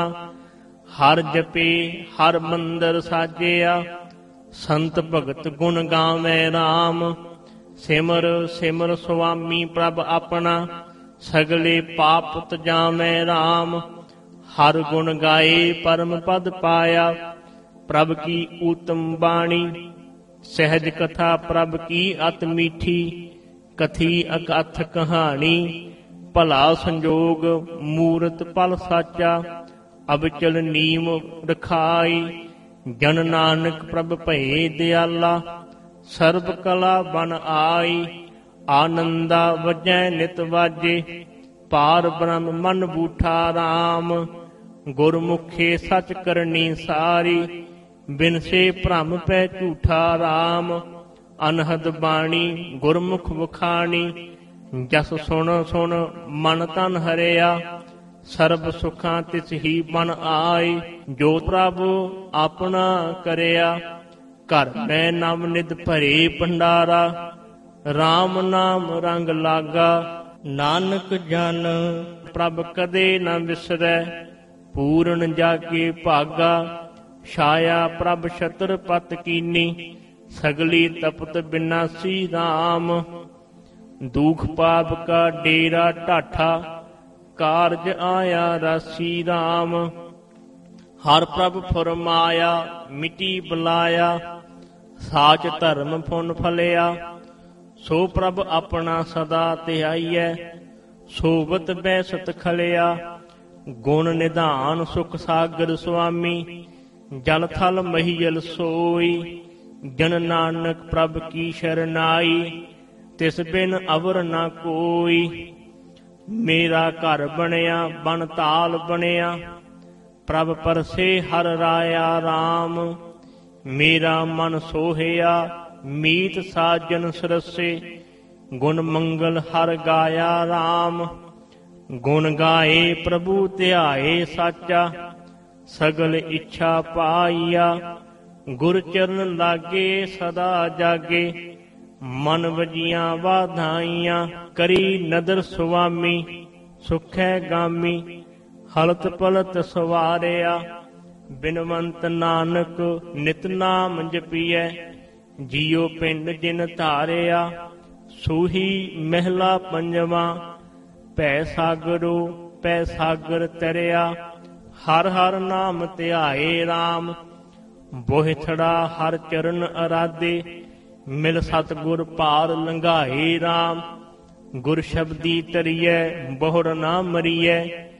ਹਰ ਜਪੇ ਹਰ ਮੰਦਰ ਸਾਜਿਆ। ਸੰਤ ਭਗਤ ਗੁਣ ਗਾਵੇ ਰਾਮ, ਸਿਮਰ ਸਿਮਰ ਸੁਆਮੀ ਪ੍ਰਭ ਆਪਣਾ। ਸਗਲੇ ਪਾਪ ਤਜਾਵੇ ਰਾਮ, ਹਰ ਗੁਣ ਗਾਏ ਪਰਮ ਪਦ ਪਾਇਆ। ਪ੍ਰਭ ਕੀ ਊਤਮ ਬਾਣੀ, ਸਹਿਜ ਕਥਾ ਪ੍ਰਭ ਕੀ ਅਤ ਮੀਠੀ। ਕਥੀ ਅਕਥ ਕਹਾਣੀ, ਭਲਾ ਸੰਜੋਗ ਮੂਰਤ ਪਲ ਸਾਚਾ। ਅਬਚਲ ਨੀਮ ਰਖਾਈ, ਜਨ ਨਾਨਕ ਪ੍ਰਭ ਭਏ ਦਿਆਲਾ। ਸਰਬ ਕਲਾ ਬਨ ਆਈ, ਆਨੰਦਾ ਵਜੈ ਨਿਤ ਵਾਜੇ। ਪਾਰ ਬ੍ਰਹਮ ਮਨ ਬੂਠਾ ਰਾਮ, ਗੁਰਮੁਖੇ ਸਚ ਕਰਨੀ ਸਾਰੀ। ਬਿਨ ਸੇ ਭ੍ਰਮ ਪੈ ਝੂਠਾ ਰਾਮ, ਅਨਹਦ ਬਾਣੀ ਗੁਰਮੁਖ ਵਖਾਣੀ। ਜਸ ਸੁਣ ਸੁਣ ਮਨ ਤਨ ਹਰਿਆ, ਸਰਬ ਸੁਖਾਂ ਤਿਸ ਹੀ ਬਨ ਆਈ। ਜੋ ਪ੍ਰਭ ਆਪਣਾ ਕਰਿਆ, ਘਰ ਮੈਂ ਨਵ ਨਿਧ ਭਰੇ ਭੰਡਾਰਾ। RAM ਨਾਮ ਰੰਗ ਲਾਗਾ, ਨਾਨਕ ਜਨ ਪ੍ਰਭ ਕਦੇ ਨ ਵਿਸਰੈ। ਪੂਰਨ ਜਾਗੇ ਭਾਗਾ, ਛਾਇਆ ਪ੍ਰਭ ਛਤਰਪਤ ਕੀਨੀ। ਸਗਲੀ ਤਪਤ ਬਿਨਾਸੀ RAM, ਦੁਖ ਪਾਪ ਕਾ ਡੇਰਾ ਢਾਠਾ। ਕਾਰਜ ਆਇਆ ਰਾਸੀ RAM, ਹਰ ਪ੍ਰਭ ਫਰਮਾਇਆ ਮਿਟੀ ਬੁਲਾਇਆ। ਸਾਚ ਧਰਮ ਫੁਨ ਫਲਿਆ, ਸੋ ਪ੍ਰਭ ਆਪਣਾ ਸਦਾ ਧਿਆਈਐ। ਸੋਬਤ ਬੈਸਤ ਖਲਿਆ, ਗੁਣ ਨਿਧਾਨ ਸੁਖ ਸਾਗਰ ਸੁਆਮੀ। ਜਲ ਥਲ ਮਹੀਜਲ ਸੋਈ, ਜਨ ਨਾਨਕ ਪ੍ਰਭ ਕੀ ਸ਼ਰਨਾਈ। ਤਿਸ ਬਿਨ ਅਵਰ ਨਾ ਕੋਈ, ਮੇਰਾ ਘਰ ਬਣਿਆ ਬਨ ਤਾਲ ਬਣਿਆ। ਪ੍ਰਭ ਪਰਸੇ ਹਰ ਰਾਇਆ RAM, ਮੇਰਾ ਮਨ ਸੋਹਿਆ ਮੀਤ ਸਾਜਨ ਸਰਸੇ। ਗੁਣ ਮੰਗਲ ਹਰ ਗਾਇਆ RAM, ਗੁਣ ਗਾਏ ਪ੍ਰਭੂ ਧਿਆਏ ਸਾਚਾ। ਸਗਲ ਇੱਛਾ ਪਾਈਆ, ਗੁਰ ਚਰਨ ਲਾਗੇ ਸਦਾ ਜਾਗੇ। ਮਨ ਵਜੀਆਂ ਵਾਧਾਈਆਂ, ਕਰੀ ਨਦਰ ਸੁਆਮੀ। ਸੁਖੈ ਗਾਮੀ ਹਲਤ ਪਲਤ ਸਵਾਰਿਆ, ਬਿਨਵੰਤ ਨਾਨਕ ਨਿਤ ਨਾਮ ਜਪੀਐ। ਜੀਉ ਪਿੰਡ ਜਿਨ ਧਾਰਿਆ, ਸੂਹੀ ਮਹਿਲਾ ਪੰਜਵਾ। ਭੈ ਸਾਗਰੋ ਪੈ ਸਾਗਰ ਤਰਿਆ, ਹਰ ਹਰ ਨਾਮ ਧਿਆਏ RAM। ਬੋਹਿਥੜਾ ਹਰ ਚਰਨ ਅਰਾਧੇ, ਮਿਲ ਸਤਿਗੁਰ ਪਾਰ ਲੰਘਾਏ RAM। ਗੁਰ ਸ਼ਬਦੀ ਤਰੀਐ ਬਹੁੜ ਨਾ ਮਰੀਐ,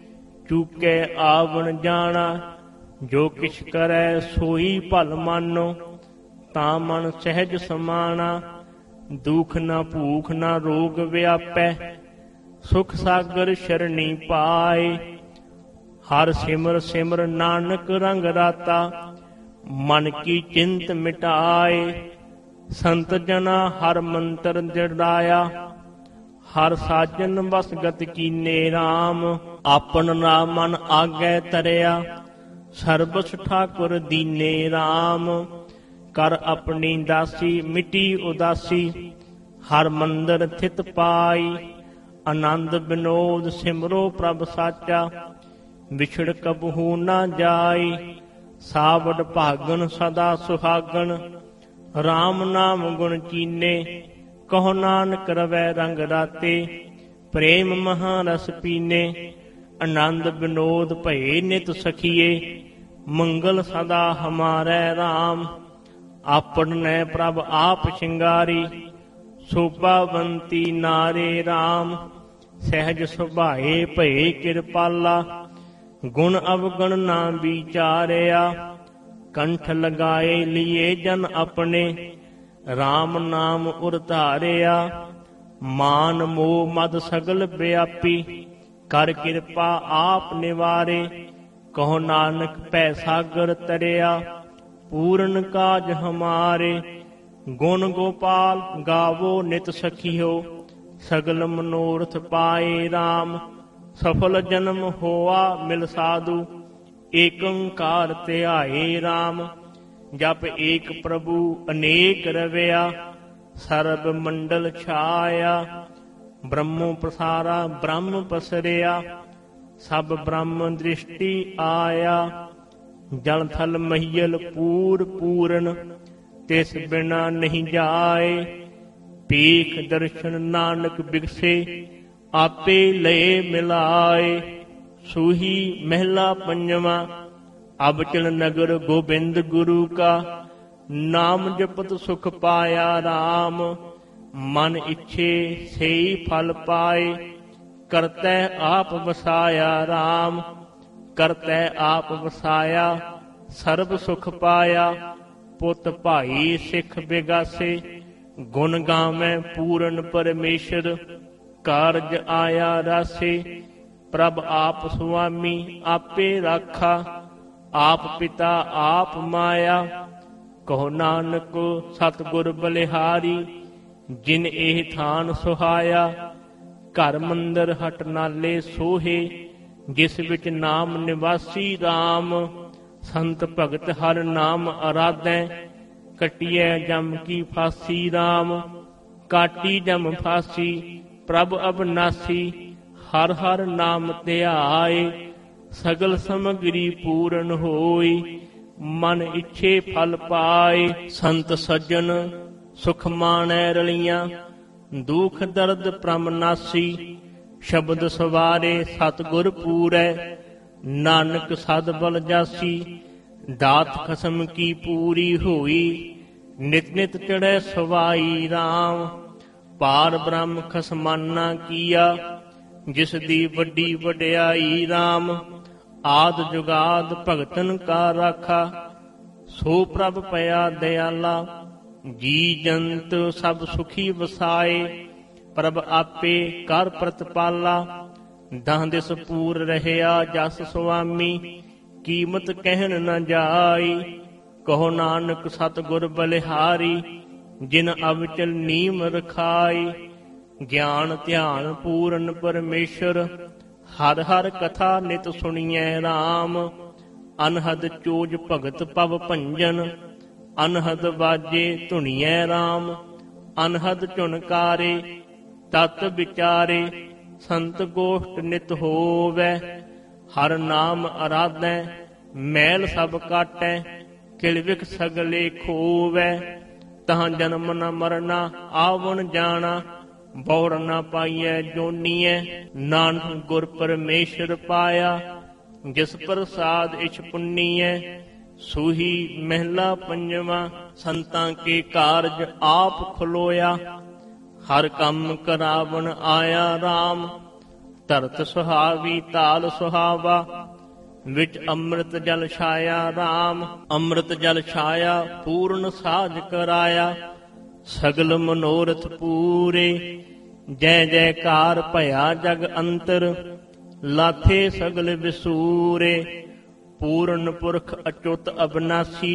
ਚੂਕੈ ਆਵਣ ਜਾਣਾ। ਜੋ ਕਿਛ ਕਰੈ ਸੋਈ ਭਲ ਮਾਨੋ, ਤਾਂ ਮਨ ਸਹਿਜ ਸਮਾਣਾ। ਦੁਖ ਨਾ ਭੂਖ ਨਾ ਰੋਗ ਵਿਆਪੈ, ਸੁਖ ਸਾਗਰ ਸ਼ਰਣੀ ਪਾਏ। ਹਰ ਸਿਮਰ ਸਿਮਰ ਨਾਨਕ ਰੰਗ ਰਾਤਾ, ਮਨ ਕੀ ਚਿੰਤ ਮਿਟਾਏ। ਸੰਤ ਜਨਾ ਹਰ ਮੰਤਰ ਜੜਾਇਆ, ਹਰ ਸਾਜਨ ਵਸਗਤ ਕੀਨੇ RAM। ਆਪਨ ਨਾਮ ਮਨ ਆਗੈ ਤਰਿਆ, ਸਰਬਸ ਠਾਕੁਰ ਦੀਨੇ RAM। ਕਰ ਆਪਣੀ ਦਾਸੀ ਮਿਟੀ ਉਦਾਸੀ, ਹਰ ਮੰਦਰ ਥਿਤ ਪਾਈ। ਆਨੰਦ ਬਿਨੋਦ ਸਿਮਰੋ ਪ੍ਰਭ ਸਾਚਾ, ਵਿਛੜ ਕਬਹੂ ਨਾ ਜਾਈ। ਸਾਵਡ ਭਾਗਨ ਸਦਾ ਸੁਹਾਗਣ, RAM ਨਾਮ ਗੁਣ ਚੀਨੇ। ਕਹੋ ਨਾਨਕ ਰਵੈ ਰੰਗ ਰਾਤੇ, ਪ੍ਰੇਮ ਮਹਾ ਰਸ ਪੀਨੇ। ਆਨੰਦ ਬਿਨੋਦ ਭਏ ਨਿਤ ਸਖੀਏ, ਮੰਗਲ ਸਦਾ ਹਮਾਰੈ RAM। ਆਪਣੈ ਪ੍ਰਭ ਆਪ ਸ਼ਿੰਗਾਰੀ, ਸੋਭਾਵੰਤੀ ਨਾਰੇ RAM। ਸਹਿਜ ਸੁਭਾਏ ਭਏ ਕਿਰਪਾਲਾ, ਗੁਣ ਅਵਗਣ ਨਾ ਵਿਚਾਰਿਆ। ਕੰਠ ਲਗਾਏ ਲੀਏ ਜਨ ਆਪਣੇ, RAM ਨਾਮ ਉਰ ਧਾਰਿਆ। ਮਾਨ ਮੋਹ ਮਦ ਸਗਲ ਵਿਆਪੀ, ਕਰ ਕਿਰਪਾ ਆਪ ਨਿਵਾਰੇ। ਕਹੋ ਨਾਨਕ ਭੈ ਸਾਗਰ ਤਰਿਆ, ਪੂਰਨ ਕਾਜ ਹਮਾਰੇ। ਗੁਣ ਗੋਪਾਲ ਗਾਵੋ ਨਿਤ ਸਖੀਓ, ਸਗਲ ਮਨੋਰਥ ਪਾਏ RAM। ਸਫਲ ਜਨਮ ਹੋਆ ਮਿਲ ਸਾਧੂ, ਏਕ ਓੰਕਾਰ ਧਿਆਏ RAM। ਜਪ ਏਕ ਪ੍ਰਭੂ ਅਨੇਕ ਰਵਿਆ, ਸਰਬ ਮੰਡਲ ਛਾਇਆ। ਬ੍ਰਹਮੋ ਪ੍ਰਸਾਰਾ ਬ੍ਰਹਮ ਪਸਰਿਆ, ਸਭ ਬ੍ਰਹਮ ਦ੍ਰਿਸ਼ਟੀ ਆਇਆ। ਜਲ ਥਲ ਮਹੀਲ ਪੂਰ ਪੂਰਨ, ਤਿਸ ਬਿਨਾ ਨਹੀਂ ਜਾਏ। ਪੀਖ ਦਰਸ਼ਨ ਨਾਨਕ ਬਿਗਸੇ, ਆਪੇ ਲਏ ਮਿਲਾਏ। ਸੂਹੀ ਮਹਿਲਾ ਪੰਜਵਾ। ਅਬਚਲ ਨਗਰ ਗੋਬਿੰਦ ਗੁਰੂ ਕਾ, ਨਾਮ ਜਪਤ ਸੁਖ ਪਾਇਆ RAM। ਮਨ ਇੱਛੇ ਸਈ ਫਲ ਪਾਏ, ਕਰਤੈ ਆਪ ਵਸਾਇਆ RAM। ਕਰਤੈ ਆਪ ਵਸਾਇਆ, ਸਰਬ ਸੁਖ ਪਾਇਆ। ਪੁੱਤ ਭਾਈ ਸਿੱਖ ਬਿਗਾਸੇ, ਗੁਣ ਗਾਵੈ ਪੂਰਨ ਪਰਮੇਸ਼ਰ। ਕਾਰਜ ਆਇਆ ਰਾਸੇ, ਪ੍ਰਭ ਆਪ ਸੁਆਮੀ ਆਪੇ ਰਾਖਾ। ਆਪ ਪਿਤਾ ਆਪ ਮਾਇਆ, ਕਹੋ ਨਾਨਕ ਸਤਿਗੁਰ ਬਲਿਹਾਰੀ। ਜਿਨ ਇਹ ਥਾਨ ਸੁਹਾਇਆ, ਘਰ ਮੰਦਰ ਹਟ ਨਾਲੇ ਸੋਹੇ। ਜਿਸ ਵਿੱਚ ਨਾਮ ਨਿਵਾਸੀ RAM। ਸੰਤ ਭਗਤ ਹਰ ਨਾਮ ਅਰਾਧੈ, ਕਟਿਐ ਜਮ ਕੀ ਫਾਸੀ RAM। ਕਾਟੀ ਜਮ ਫਾਸੀ ਪ੍ਰਭ ਅਬਨਾਸੀ, ਹਰ ਹਰ ਨਾਮ ਧਿਆਏ। ਸਗਲ ਸਮਗਰੀ ਪੂਰਨ ਹੋਈ, ਮਨ ਇੱਛੇ ਫਲ ਪਾਏ। ਸੰਤ ਸੱਜਣ ਸੁਖ ਮਾਣੈ ਰਲੀਆਂ, ਦੁਖ ਦਰਦ ਪ੍ਰਮ ਨਾਸੀ। ਸ਼ਬਦ ਸਵਾਰੇ ਸਤਿਗੁਰ ਪੂਰੈ, ਨਾਨਕ ਸਦ ਬਲ ਜਾਸੀ। ਦਾਤ ਖਸਮ ਕੀ ਪੂਰੀ ਹੋਈ, ਨਿਤ ਨਿਤ ਚੜ੍ਹੈ ਸਵਾਈ RAM। ਪਾਰ ਬ੍ਰਹਮ ਖਸਮਾਨਾ ਕੀਆ, ਜਿਸ ਦੀ ਵੱਡੀ ਵਡਿਆਈ RAM। ਆਦ ਜੁਗਾਦ ਭਗਤਨ ਕਾ ਰਾਖਾ, ਸੋ ਪ੍ਰਭ ਪਿਆ ਦਿਆਲਾ। ਜੀ ਜੰਤ ਸਭ ਸੁਖੀ ਵਸਾਏ, ਪ੍ਰਭ ਆਪੇ ਕਰ ਪ੍ਰਤਪਾਲਾ। ਦਹ ਦਿਸ ਪੂਰ ਰਹਿਆ ਜਸ ਸੁਆਮੀ, ਕੀਮਤ ਕਹਿਣ ਨ ਜਾਈ। ਕਹੋ ਨਾਨਕ ਸਤਿਗੁਰ ਬਲਿਹਾਰੀ, ਜਿਨ ਅਵਚਲ ਨੀਮ ਰਖਾਈ। ਗਿਆਨ ਧਿਆਨ ਪੂਰਨ ਪਰਮੇਸ਼ਰ, ਹਰ ਹਰ ਕਥਾ ਨਿਤ ਸੁਣੀਐ RAM। ਅਨਹਦ ਚੋਜ ਭਗਤ ਪਵ ਭੰਜਨ, ਅਨਹਦ ਬਾਜੇ ਧੁਨੀਐ RAM। ਅਨਹਦ ਝੁਨਕਾਰੇ ਤਤ ਵਿਚਾਰੇ, ਸੰਤ ਗੋਸ਼ਟ ਨਿਤ ਹੋਵੈ। ਹਰ ਨਾਮ ਅਰਾਧੈ, ਮੈਲ ਸਭ ਕਾਟੈ। ਕਿਲਵਿਖ ਸਗਲੇ ਖੋਵੈ, ਤਹਾਂ ਜਨਮ ਨ ਮਰਨਾ ਆਵਣ ਜਾਣਾ। ਬੌੜ ਨ ਪਾਈਐ ਜੋਨੀਐ, ਨਾਨਕ ਗੁਰ ਪਰਮੇਸ਼ਰ ਪਾਇਆ। ਜਿਸ ਪ੍ਰਸਾਦ ਇਛ ਪੁੰਨੀਐ, ਸੂਹੀ ਮਹਿਲਾ ਪੰਜਵਾ। ਸੰਤਾਂ ਕੇ ਕਾਰਜ ਆਪ ਖਲੋਇਆ, ਹਰ ਕੰਮ ਕਰਾਵਣ ਆਇਆ RAM। ਧਰਤ ਸੁਹਾਵੀ ਤਾਲ ਸੁਹਾਵਾ, ਵਿੱਚ ਅੰਮ੍ਰਿਤ ਜਲ ਛਾਇਆ RAM। ਅੰਮ੍ਰਿਤ ਜਲ ਛਾਇਆ ਪੂਰਨ ਸਾਜ ਕਰਾਇਆ, ਸਗਲ ਮਨੋਰਥ ਪੂਰੇ। ਜੈ ਜੈਕਾਰ ਭਇਆ ਜਗ ਅੰਤਰ, ਲਾਥੇ ਸਗਲ ਵਿਸੂਰੇ। ਪੂਰਨ ਪੁਰਖ ਅਚੁੱਤ ਅਬਨਾਸੀ,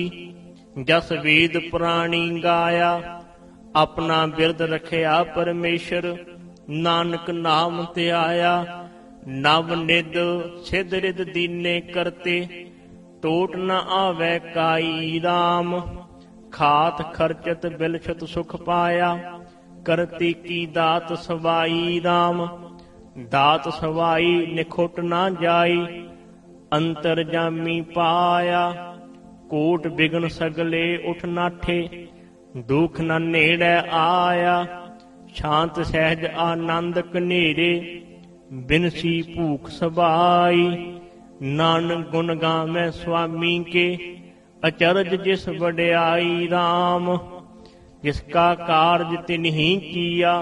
ਜਸ ਵੇਦ ਪੁਰਾਣੀ ਗਾਇਆ। ਆਪਣਾ ਬਿਰਦ ਰਖਿਆ ਪਰਮੇਸ਼ਰ, ਨਾਨਕ ਨਾਮ ਧਿਆਇਆ। ਨਵ ਨਿਧ ਸਿਧ ਰਿਧ ਦੀਨੇ ਕਰਤੇ, ਟੋਟ ਨ ਆਵੈ ਕਾਈ RAM। ਖਾਤ ਖਰਚਤ ਬਿਲਛਤ ਸੁਖ ਪਾਇਆ, ਕਰਤੀ ਕੀ ਦਾਤ ਸਵਾਈ RAM। ਦਾਤ ਸਵਾਈ ਨਿਖੁੱਟ ਨਾ ਜਾਈ, ਅੰਤਰ ਜਾਮੀ ਪਾਇਆ। ਕੋਟ ਬਿਗਨ ਸਗਲੇ ਉਠ ਨਾਠੇ, ਦੁਖ ਨ ਨੇੜੈ ਆਇਆ। ਸ਼ਾਂਤ ਸਹਿਜ ਆਨੰਦ ਕਨੇਰੇ, ਬਿਨਸੀ ਭੂਖ ਸਬਾਈ। ਨਾਨਕ ਗੁਣ ਗਾਵੈ ਸੁਆਮੀ ਕੇ, ਅਚਰਜ ਜਿਸ ਵਡਿਆਈ RAM। ਜਿਸ ਕਾ ਕਾਰਜ ਤਿਨਹੀ ਕੀਆ,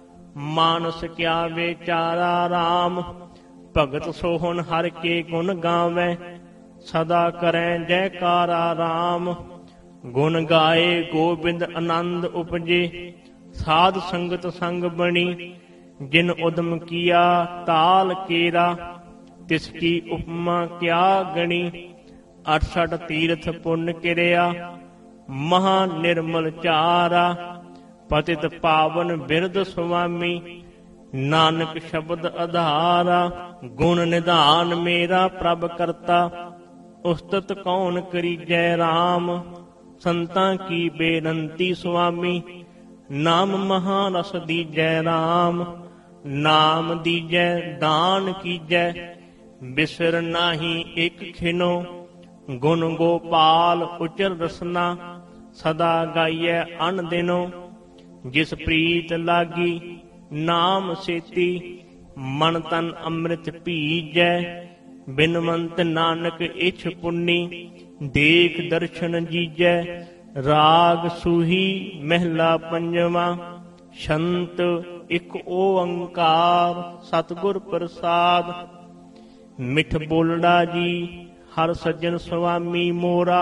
ਮਾਨਸ ਕਿਆ ਵਿਚਾਰਾ RAM। ਭਗਤ ਸੋਹਣ ਹਰ ਕੇ ਗੁਣ ਗਾਵੈ, ਸਦਾ ਕਰੈ ਜੈਕਾਰਾ ਰਾਮ। ਗੁਣ ਗਾਏ ਗੋਬਿੰਦ ਆਨੰਦ ਉਪਜੇ, ਸਾਧ ਸੰਗਤ ਸੰਗ ਬਣੀ। ਜਿਨ ਉਦਮ ਕੀਆ ਤਾਲ ਕੇਰਾ, ਤਿਸ ਕੀ ਉਪਮਾ ਕਿਆ ਗਣੀ। ਅਠਸਠ ਤੀਰਥ ਪੁੰਨ ਕਿਰਿਆ, ਮਹਾ ਨਿਰਮਲ ਚਾਰਾ। ਪਤਿਤ ਪਾਵਨ ਬਿਰਦ ਸੁਆਮੀ, ਨਾਨਕ ਸ਼ਬਦ ਆਧਾਰਾ। ਗੁਣ ਨਿਧਾਨ ਮੇਰਾ ਪ੍ਰਭ ਕਰਤਾ, ਉਸਤਤ ਕੌਣ ਕਰੀਜੈ ਰਾਮ। ਸੰਤਾਂ ਕੀ ਬੇਨੰਤੀ ਸੁਆਮੀ, ਨਾਮ ਮਹਾ ਰਸ ਦੀਜੈ ਰਾਮ। ਨਾਮ ਦੀਜੈ ਦਾਨ ਕੀਜੈ, ਬਿਸਰ ਨਾਹੀ ਇਕ ਖਿਨੋ। ਗੁਣ ਗੋਪਾਲ ਉਚਰ ਰਸਨਾ, ਸਦਾ ਗਾਈਐ ਅਨ ਦਿਨੋ। ਜਿਸ ਪ੍ਰੀਤ ਲਾਗੀ ਨਾਮ ਸੇਤੀ, ਮਨ ਤਨ ਅੰਮ੍ਰਿਤ ਭੀਜੈ। ਬਿਨਵੰਤ ਨਾਨਕ ਇਛ ਪੁੰਨੀ, ਦੇਖ ਦਰਸ਼ਨ ਜੀਜੈ। ਰਾਗ ਸੂਹੀ ਮਹਿਲਾ ਪੰਜਵਾ, ਸ਼ੰਤ ਇਕ ਓੰਕਾਰ ਸਤਿਗੁਰ ਪ੍ਰਸਾਦ। ਮਿਠ ਬੋਲੜਾ ਜੀ ਹਰ ਸੱਜਣ ਸੁਆਮੀ ਮੋਰਾ,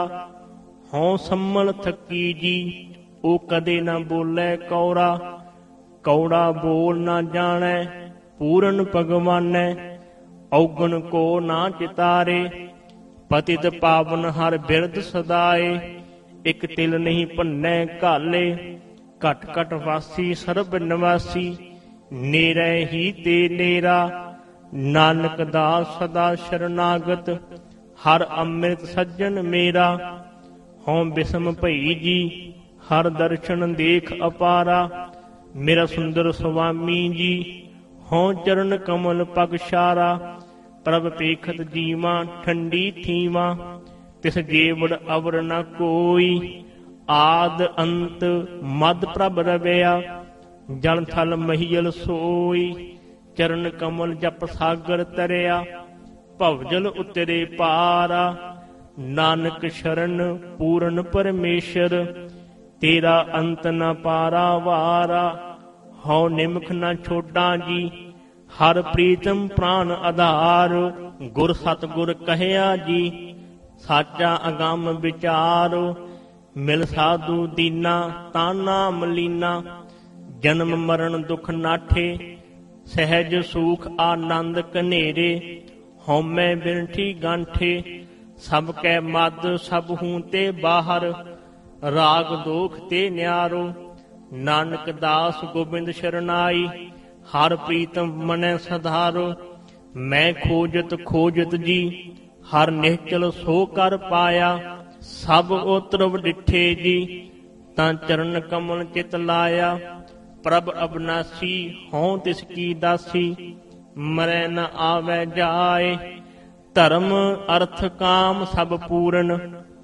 ਹਉ ਸੰਮਲ ਥੱਕੀ ਜੀ ਉਹ ਕਦੇ ਨਾ ਬੋਲੇ ਕੌੜਾ। ਕੌੜਾ ਬੋਲ ਨਾ ਜਾਣੈ ਪੂਰਨ ਭਗਵਾਨੈ, ਔਗਣ ਕੋ ਨਾ ਚਿਤਾਰੇ। ਪਤਿਤ ਪਾਵਨ ਹਰ ਬਿਰਦ ਸਦਾਏ, ਇਕ ਤਿਲ ਨਹੀਂ ਭੰਨੈ ਘਾਲੇ। ਘਟ ਘਟ ਵਾਸੀ ਸਰਬ ਨਿਵਾਸੀ, ਨੇਰੇ ਹੀ ਤੇ ਨੇਰਾ। ਨਾਨਕ ਦਾਸ ਸਦਾ ਸ਼ਰਨਾਗਤ, ਹਰ ਅੰਮ੍ਰਿਤ ਸੱਜਣ ਮੇਰਾ। ਹਉ ਬਿਸਮ ਭਈ ਜੀ ਹਰ ਦਰਸ਼ਨ ਦੇਖ ਅਪਾਰਾ। ਮੇਰਾ ਸੁੰਦਰ ਸੁਆਮੀ ਜੀ ਹਉ ਚਰਨ ਕਮਲ ਪਗਸ਼ਾਰਾ। ਪ੍ਰਭ ਪੇਖਤ ਜੀਵਾਂ ਠੰਡੀ ਥੀਵਾਂ, ਤਿਸ ਜੇਵੜ ਅਵਰ ਨ ਕੋਈ। ਆਦ ਅੰਤ ਮਦ ਪ੍ਰਭ ਰਵਿਆ, ਜਲ ਥਲ ਮਹੀਲ ਸੋਈ। ਚਰਨ ਕਮਲ ਜਪ ਸਾਗਰ ਤਰਿਆ, ਭਵਜਲ ਉਤਰੇ ਪਾਰਾ। ਨਾਨਕ ਸ਼ਰਨ ਪੂਰਨ ਪਰਮੇਸ਼ਰ, ਤੇਰਾ ਅੰਤ ਨ ਪਾਰਾ ਵਾਰਾ। ਹਉ ਨਿਮਖ ਨ ਛੋਡਾਂ ਜੀ ਹਰ ਪ੍ਰੀਤਮ ਪ੍ਰਾਨ ਆਧਾਰ। ਗੁਰ ਸਤਿਗੁਰ ਕਹਿਆ ਜੀ ਸਾਚਾ ਅਗੰਮ ਵਿਚਾਰ। ਮਿਲ ਸਾਧੂ ਦੀਨਾ ਤਾਨਾ ਮਲੀਨਾ, ਜਨਮ ਮਰਨ ਦੁਖ ਨਾਠੇ। ਸਹਿਜ ਸੂਖ ਆਨੰਦ ਕਨੇਰੇ, ਹਉਮੈ ਬਿਰਠੀ ਗਾਂਠੇ। ਸਭ ਕੈ ਮਦ ਸਭ ਹੂੰ ਤੇ ਬਾਹਰ, ਰਾਗ ਦੋਖ ਤੇ ਨਿਆਰੋ। ਨਾਨਕ ਦਾਸ ਗੋਬਿੰਦ ਸ਼ਰਨਾਈ, ਹਰ ਪ੍ਰੀਤਮ ਮਨੈ ਸਧਾਰੋ। ਮੈਂ ਖੋਜਤ ਖੋਜਤ ਜੀ ਹਰ ਨਿਹਚਲ ਸੋ ਕਰ ਪਾਇਆ। ਸਭ ਉਤਰਵ ਡਿਠੇ ਜੀ ਤਾਂ ਚਰਨ ਕਮਲ ਚਿਤ ਲਾਇਆ। ਪ੍ਰਭ ਅਬਨਾਸੀ ਹਉ ਤਿਸ ਕੀ ਦਾਸੀ, ਮਰੈ ਨ ਆਵੈ ਜਾਏ। ਧਰਮ ਅਰਥ ਕਾਮ ਸਭ ਪੂਰਨ,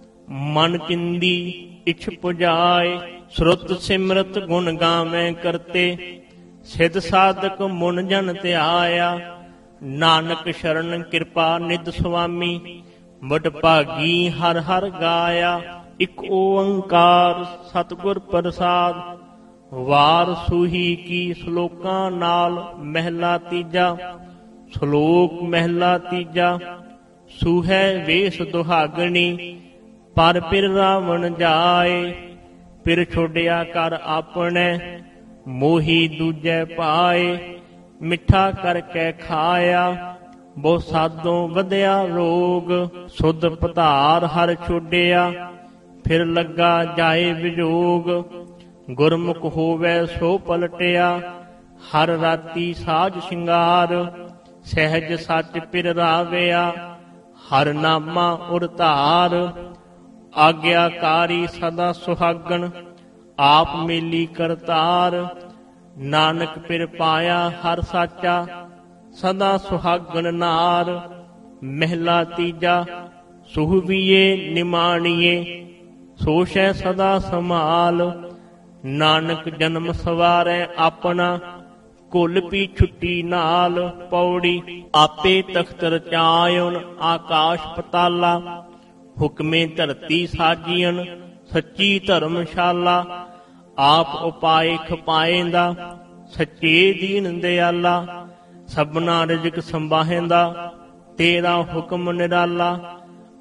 ਮਨ ਚਿੰਦੀ ਇਛ ਪੁਜਾਏ। ਸੁਰਤ ਸਿਮਰਤ ਗੁਣ ਗਾਵੇਂ ਕਰਤੇ, ਸਿਧ ਸਾਧਕ ਮੁਨ ਜਨ ਧਿਆਇਆ। ਨਾਨਕ ਸ਼ਰਨ ਕਿਰਪਾ ਨਿਧ ਸੁਆਮੀ, ਵਡ ਭਾਗੀ ਹਰ ਹਰ ਗਾਇਆ। ਇਕ ਓੰਕਾਰ ਸਤਿਗੁਰ ਪ੍ਰਸਾਦ, ਵਾਰ ਸੂਹੀ ਕੀ ਸ਼ਲੋਕਾਂ ਨਾਲ। ਮਹਿਲਾ ਤੀਜਾ ਸ਼ਲੋਕ ਮਹਿਲਾ ਤੀਜਾ। ਸੂਹੈ ਵੇਸ ਦੁਹਾਗਣੀ, ਪਰ ਪਿਰ ਰਾਵਣ ਜਾਏ। ਪਿਰ ਛੋਡਿਆ ਕਰ ਆਪਣੇ, ਮੋਹੀ ਦੂਜੈ ਪਾਏ। ਮਿੱਠਾ ਕਰਕੇ ਖਾਇਆ, ਬਹੁ ਸਾਧੋਂ ਵਧਿਆ ਰੋਗ। ਸੁਧ ਪਧਾਰ ਹਰ ਛੋਡਿਆ, ਫਿਰ ਲੱਗਾ ਜਾਏ ਵਿਜੋਗ। ਗੁਰਮੁਖ ਹੋਵੇ ਸੋ ਪਲਟਿਆ, ਹਰ ਰਾਤੀ ਸਾਜ ਸ਼ਿੰਗਾਰ। ਸਹਿਜ ਸੱਚ ਪਿਰ ਰਾਵਿਆ, ਹਰ ਨਾਮਾ ਉਰ ਧਾਰ। ਆਗਿਆਕਾਰੀ ਸਦਾ ਸੁਹਾਗਣ, ਆਪ ਮੇਲੀ ਕਰਤਾਰ। ਨਾਨਕ ਪਿਰ ਪਾਇਆ ਹਰ ਸਾਚਾ, ਸਦਾ ਸੁਹਾਗਣ ਨਾਰ। ਮਹਿਲਾ ਤੀਜਾ ਸੁਹਵੀਏ ਨਿਮਾਣੀਏ, ਸੋਸ਼ੈ ਸਦਾ ਸਮਾਲ। ਨਾਨਕ ਜਨਮ ਸਵਾਰੈ ਆਪਣਾ, ਕੁਲ ਪੀ ਛੁੱਟੀ ਨਾਲ। ਪੌੜੀ ਆਪੇ ਤਖਤ ਰਚਾਇਨ ਆਕਾਸ਼ ਪਤਾਲਾ। ਹੁਕਮੇ ਧਰਤੀ ਸਾਜੀਅਨ ਸੱਚੀ ਧਰਮਸ਼ਾਲਾ। ਆਪ ਉਪਾਏ ਖਪਾਏਂਦਾ, ਸੱਚੇ ਦੀਨ ਦਿਆਲਾ। ਸਭਨਾ ਰਿਜ਼ਕ ਸੰਭਾਹੇਂਦਾ, ਤੇਰਾ ਹੁਕਮ ਨਿਰਾਲਾ।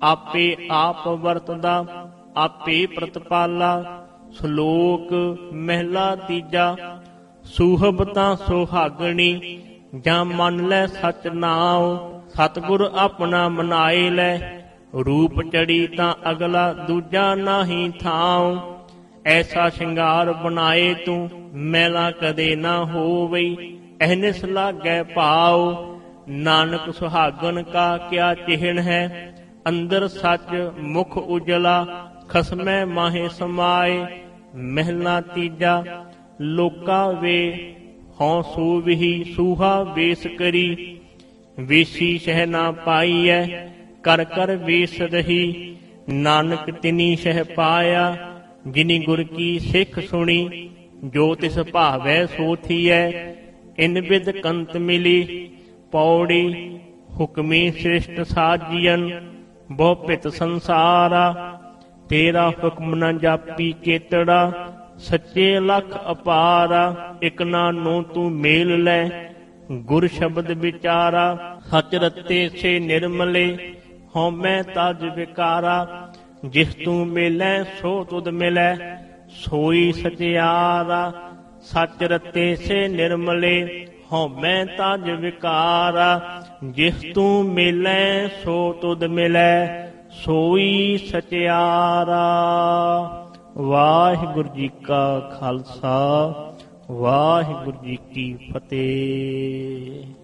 ਆਪੇ ਆਪ ਵਰਤਦਾ ਆਪੇ ਪ੍ਰਤਪਾਲਾ। ਸ਼ਲੋਕ ਮਹਿਲਾ ਤੀਜਾ। ਸੂਹਬਤਾਂ ਸੁਹਾਗਣੀ ਜਾਂ ਮੰਨ ਲੈ ਸਚ ਨਾਉ। ਸਤਿਗੁਰ ਆਪਣਾ ਮਨਾਏ ਲੈ ਰੂਪ ਚੜੀ ਤਾਂ ਅਗਲਾ ਦੂਜਾ ਨਾਹੀ ਥਾਉ। ਐਸਾ ਸ਼ਿੰਗਾਰ ਬਣਾਏ ਤੂੰ ਮੈਲਾ ਕਦੇ ਨਾ ਹੋਵਈ। ਅਹਨਿਸ ਲਾਗੈ ਭਾਉ ਨਾਨਕ ਸੁਹਾਗਣ ਕਾ ਕਿਆ ਚਿਹਨ ਹੈ। ਅੰਦਰ ਸੱਚ ਮੁਖ ਉਜਲਾ ਖਸਮੈ ਮਾਹੇ ਸਮਾਏ। ਮਹਿਲਾ ਤੀਜਾ। ਲੋਕਾ ਵੇ ਹਉ ਸੂਵਹੀ ਸੂਹਾ ਵੇਸ ਕਰੀ। ਵੇਸੀ ਸ਼ਹਿ ਨਾ ਪਾਈਐ ਕਰ ਕਰ ਵੇਸ ਰਹੀ। ਨਾਨਕ ਤਿਨੀ ਸ਼ਹਿ ਪਾਇਆ ਜਿਨੀ ਗੁਰ ਕੀ ਸਿੱਖ ਸੁਣੀ। ਜੋ ਤਿਸ ਭਾਵੈ ਸੋ ਥੀਐ ਇਨ ਬਿਦ ਕੰਤ ਮਿਲੀ। ਪੌੜੀ ਹੁਕਮੀ ਸ੍ਰਿਸ਼ਟ ਸਾਜੀਅਨ ਬਹੁ ਪਿਤ ਸੰਸਾਰਾ। ਤੇਰਾ ਹੁਕਮ ਨ ਜਾਪੀ ਕੇਤੜਾ ਸੱਚੇ ਲਖ ਅਪਾਰਾ। ਇਕ ਨਾਨੋ ਤੂੰ ਮੇਲ ਲੈ ਗੁਰ ਸ਼ਬਦ ਵਿਚਾਰਾ। ਸਚ ਰਤੇ ਸੇ ਨਿਰਮਲੇ ਹਉਮੈ ਤਜ ਵਿਕਾਰਾ। ਜਿਸ ਤੂੰ ਮਿਲੈ ਸੋ ਤੁਧ ਮਿਲੈ ਸੋਈ ਸਚਿਆਰਾ। ਸਚ ਰਤੇ ਸੇ ਨਿਰਮਲੇ ਹਉਮੈ ਤਜ ਵਿਕਾਰਾ। ਜਿਸ ਤੂੰ ਮਿਲੈ ਸੋ ਤੁਧ ਮਿਲੈ ਸੋਈ ਸਚਿਆਰਾ। ਵਾਹਿਗੁਰੂ ਜੀ ਕਾ ਖਾਲਸਾ ਵਾਹਿਗੁਰੂ ਜੀ ਕੀ ਫਤਿਹ।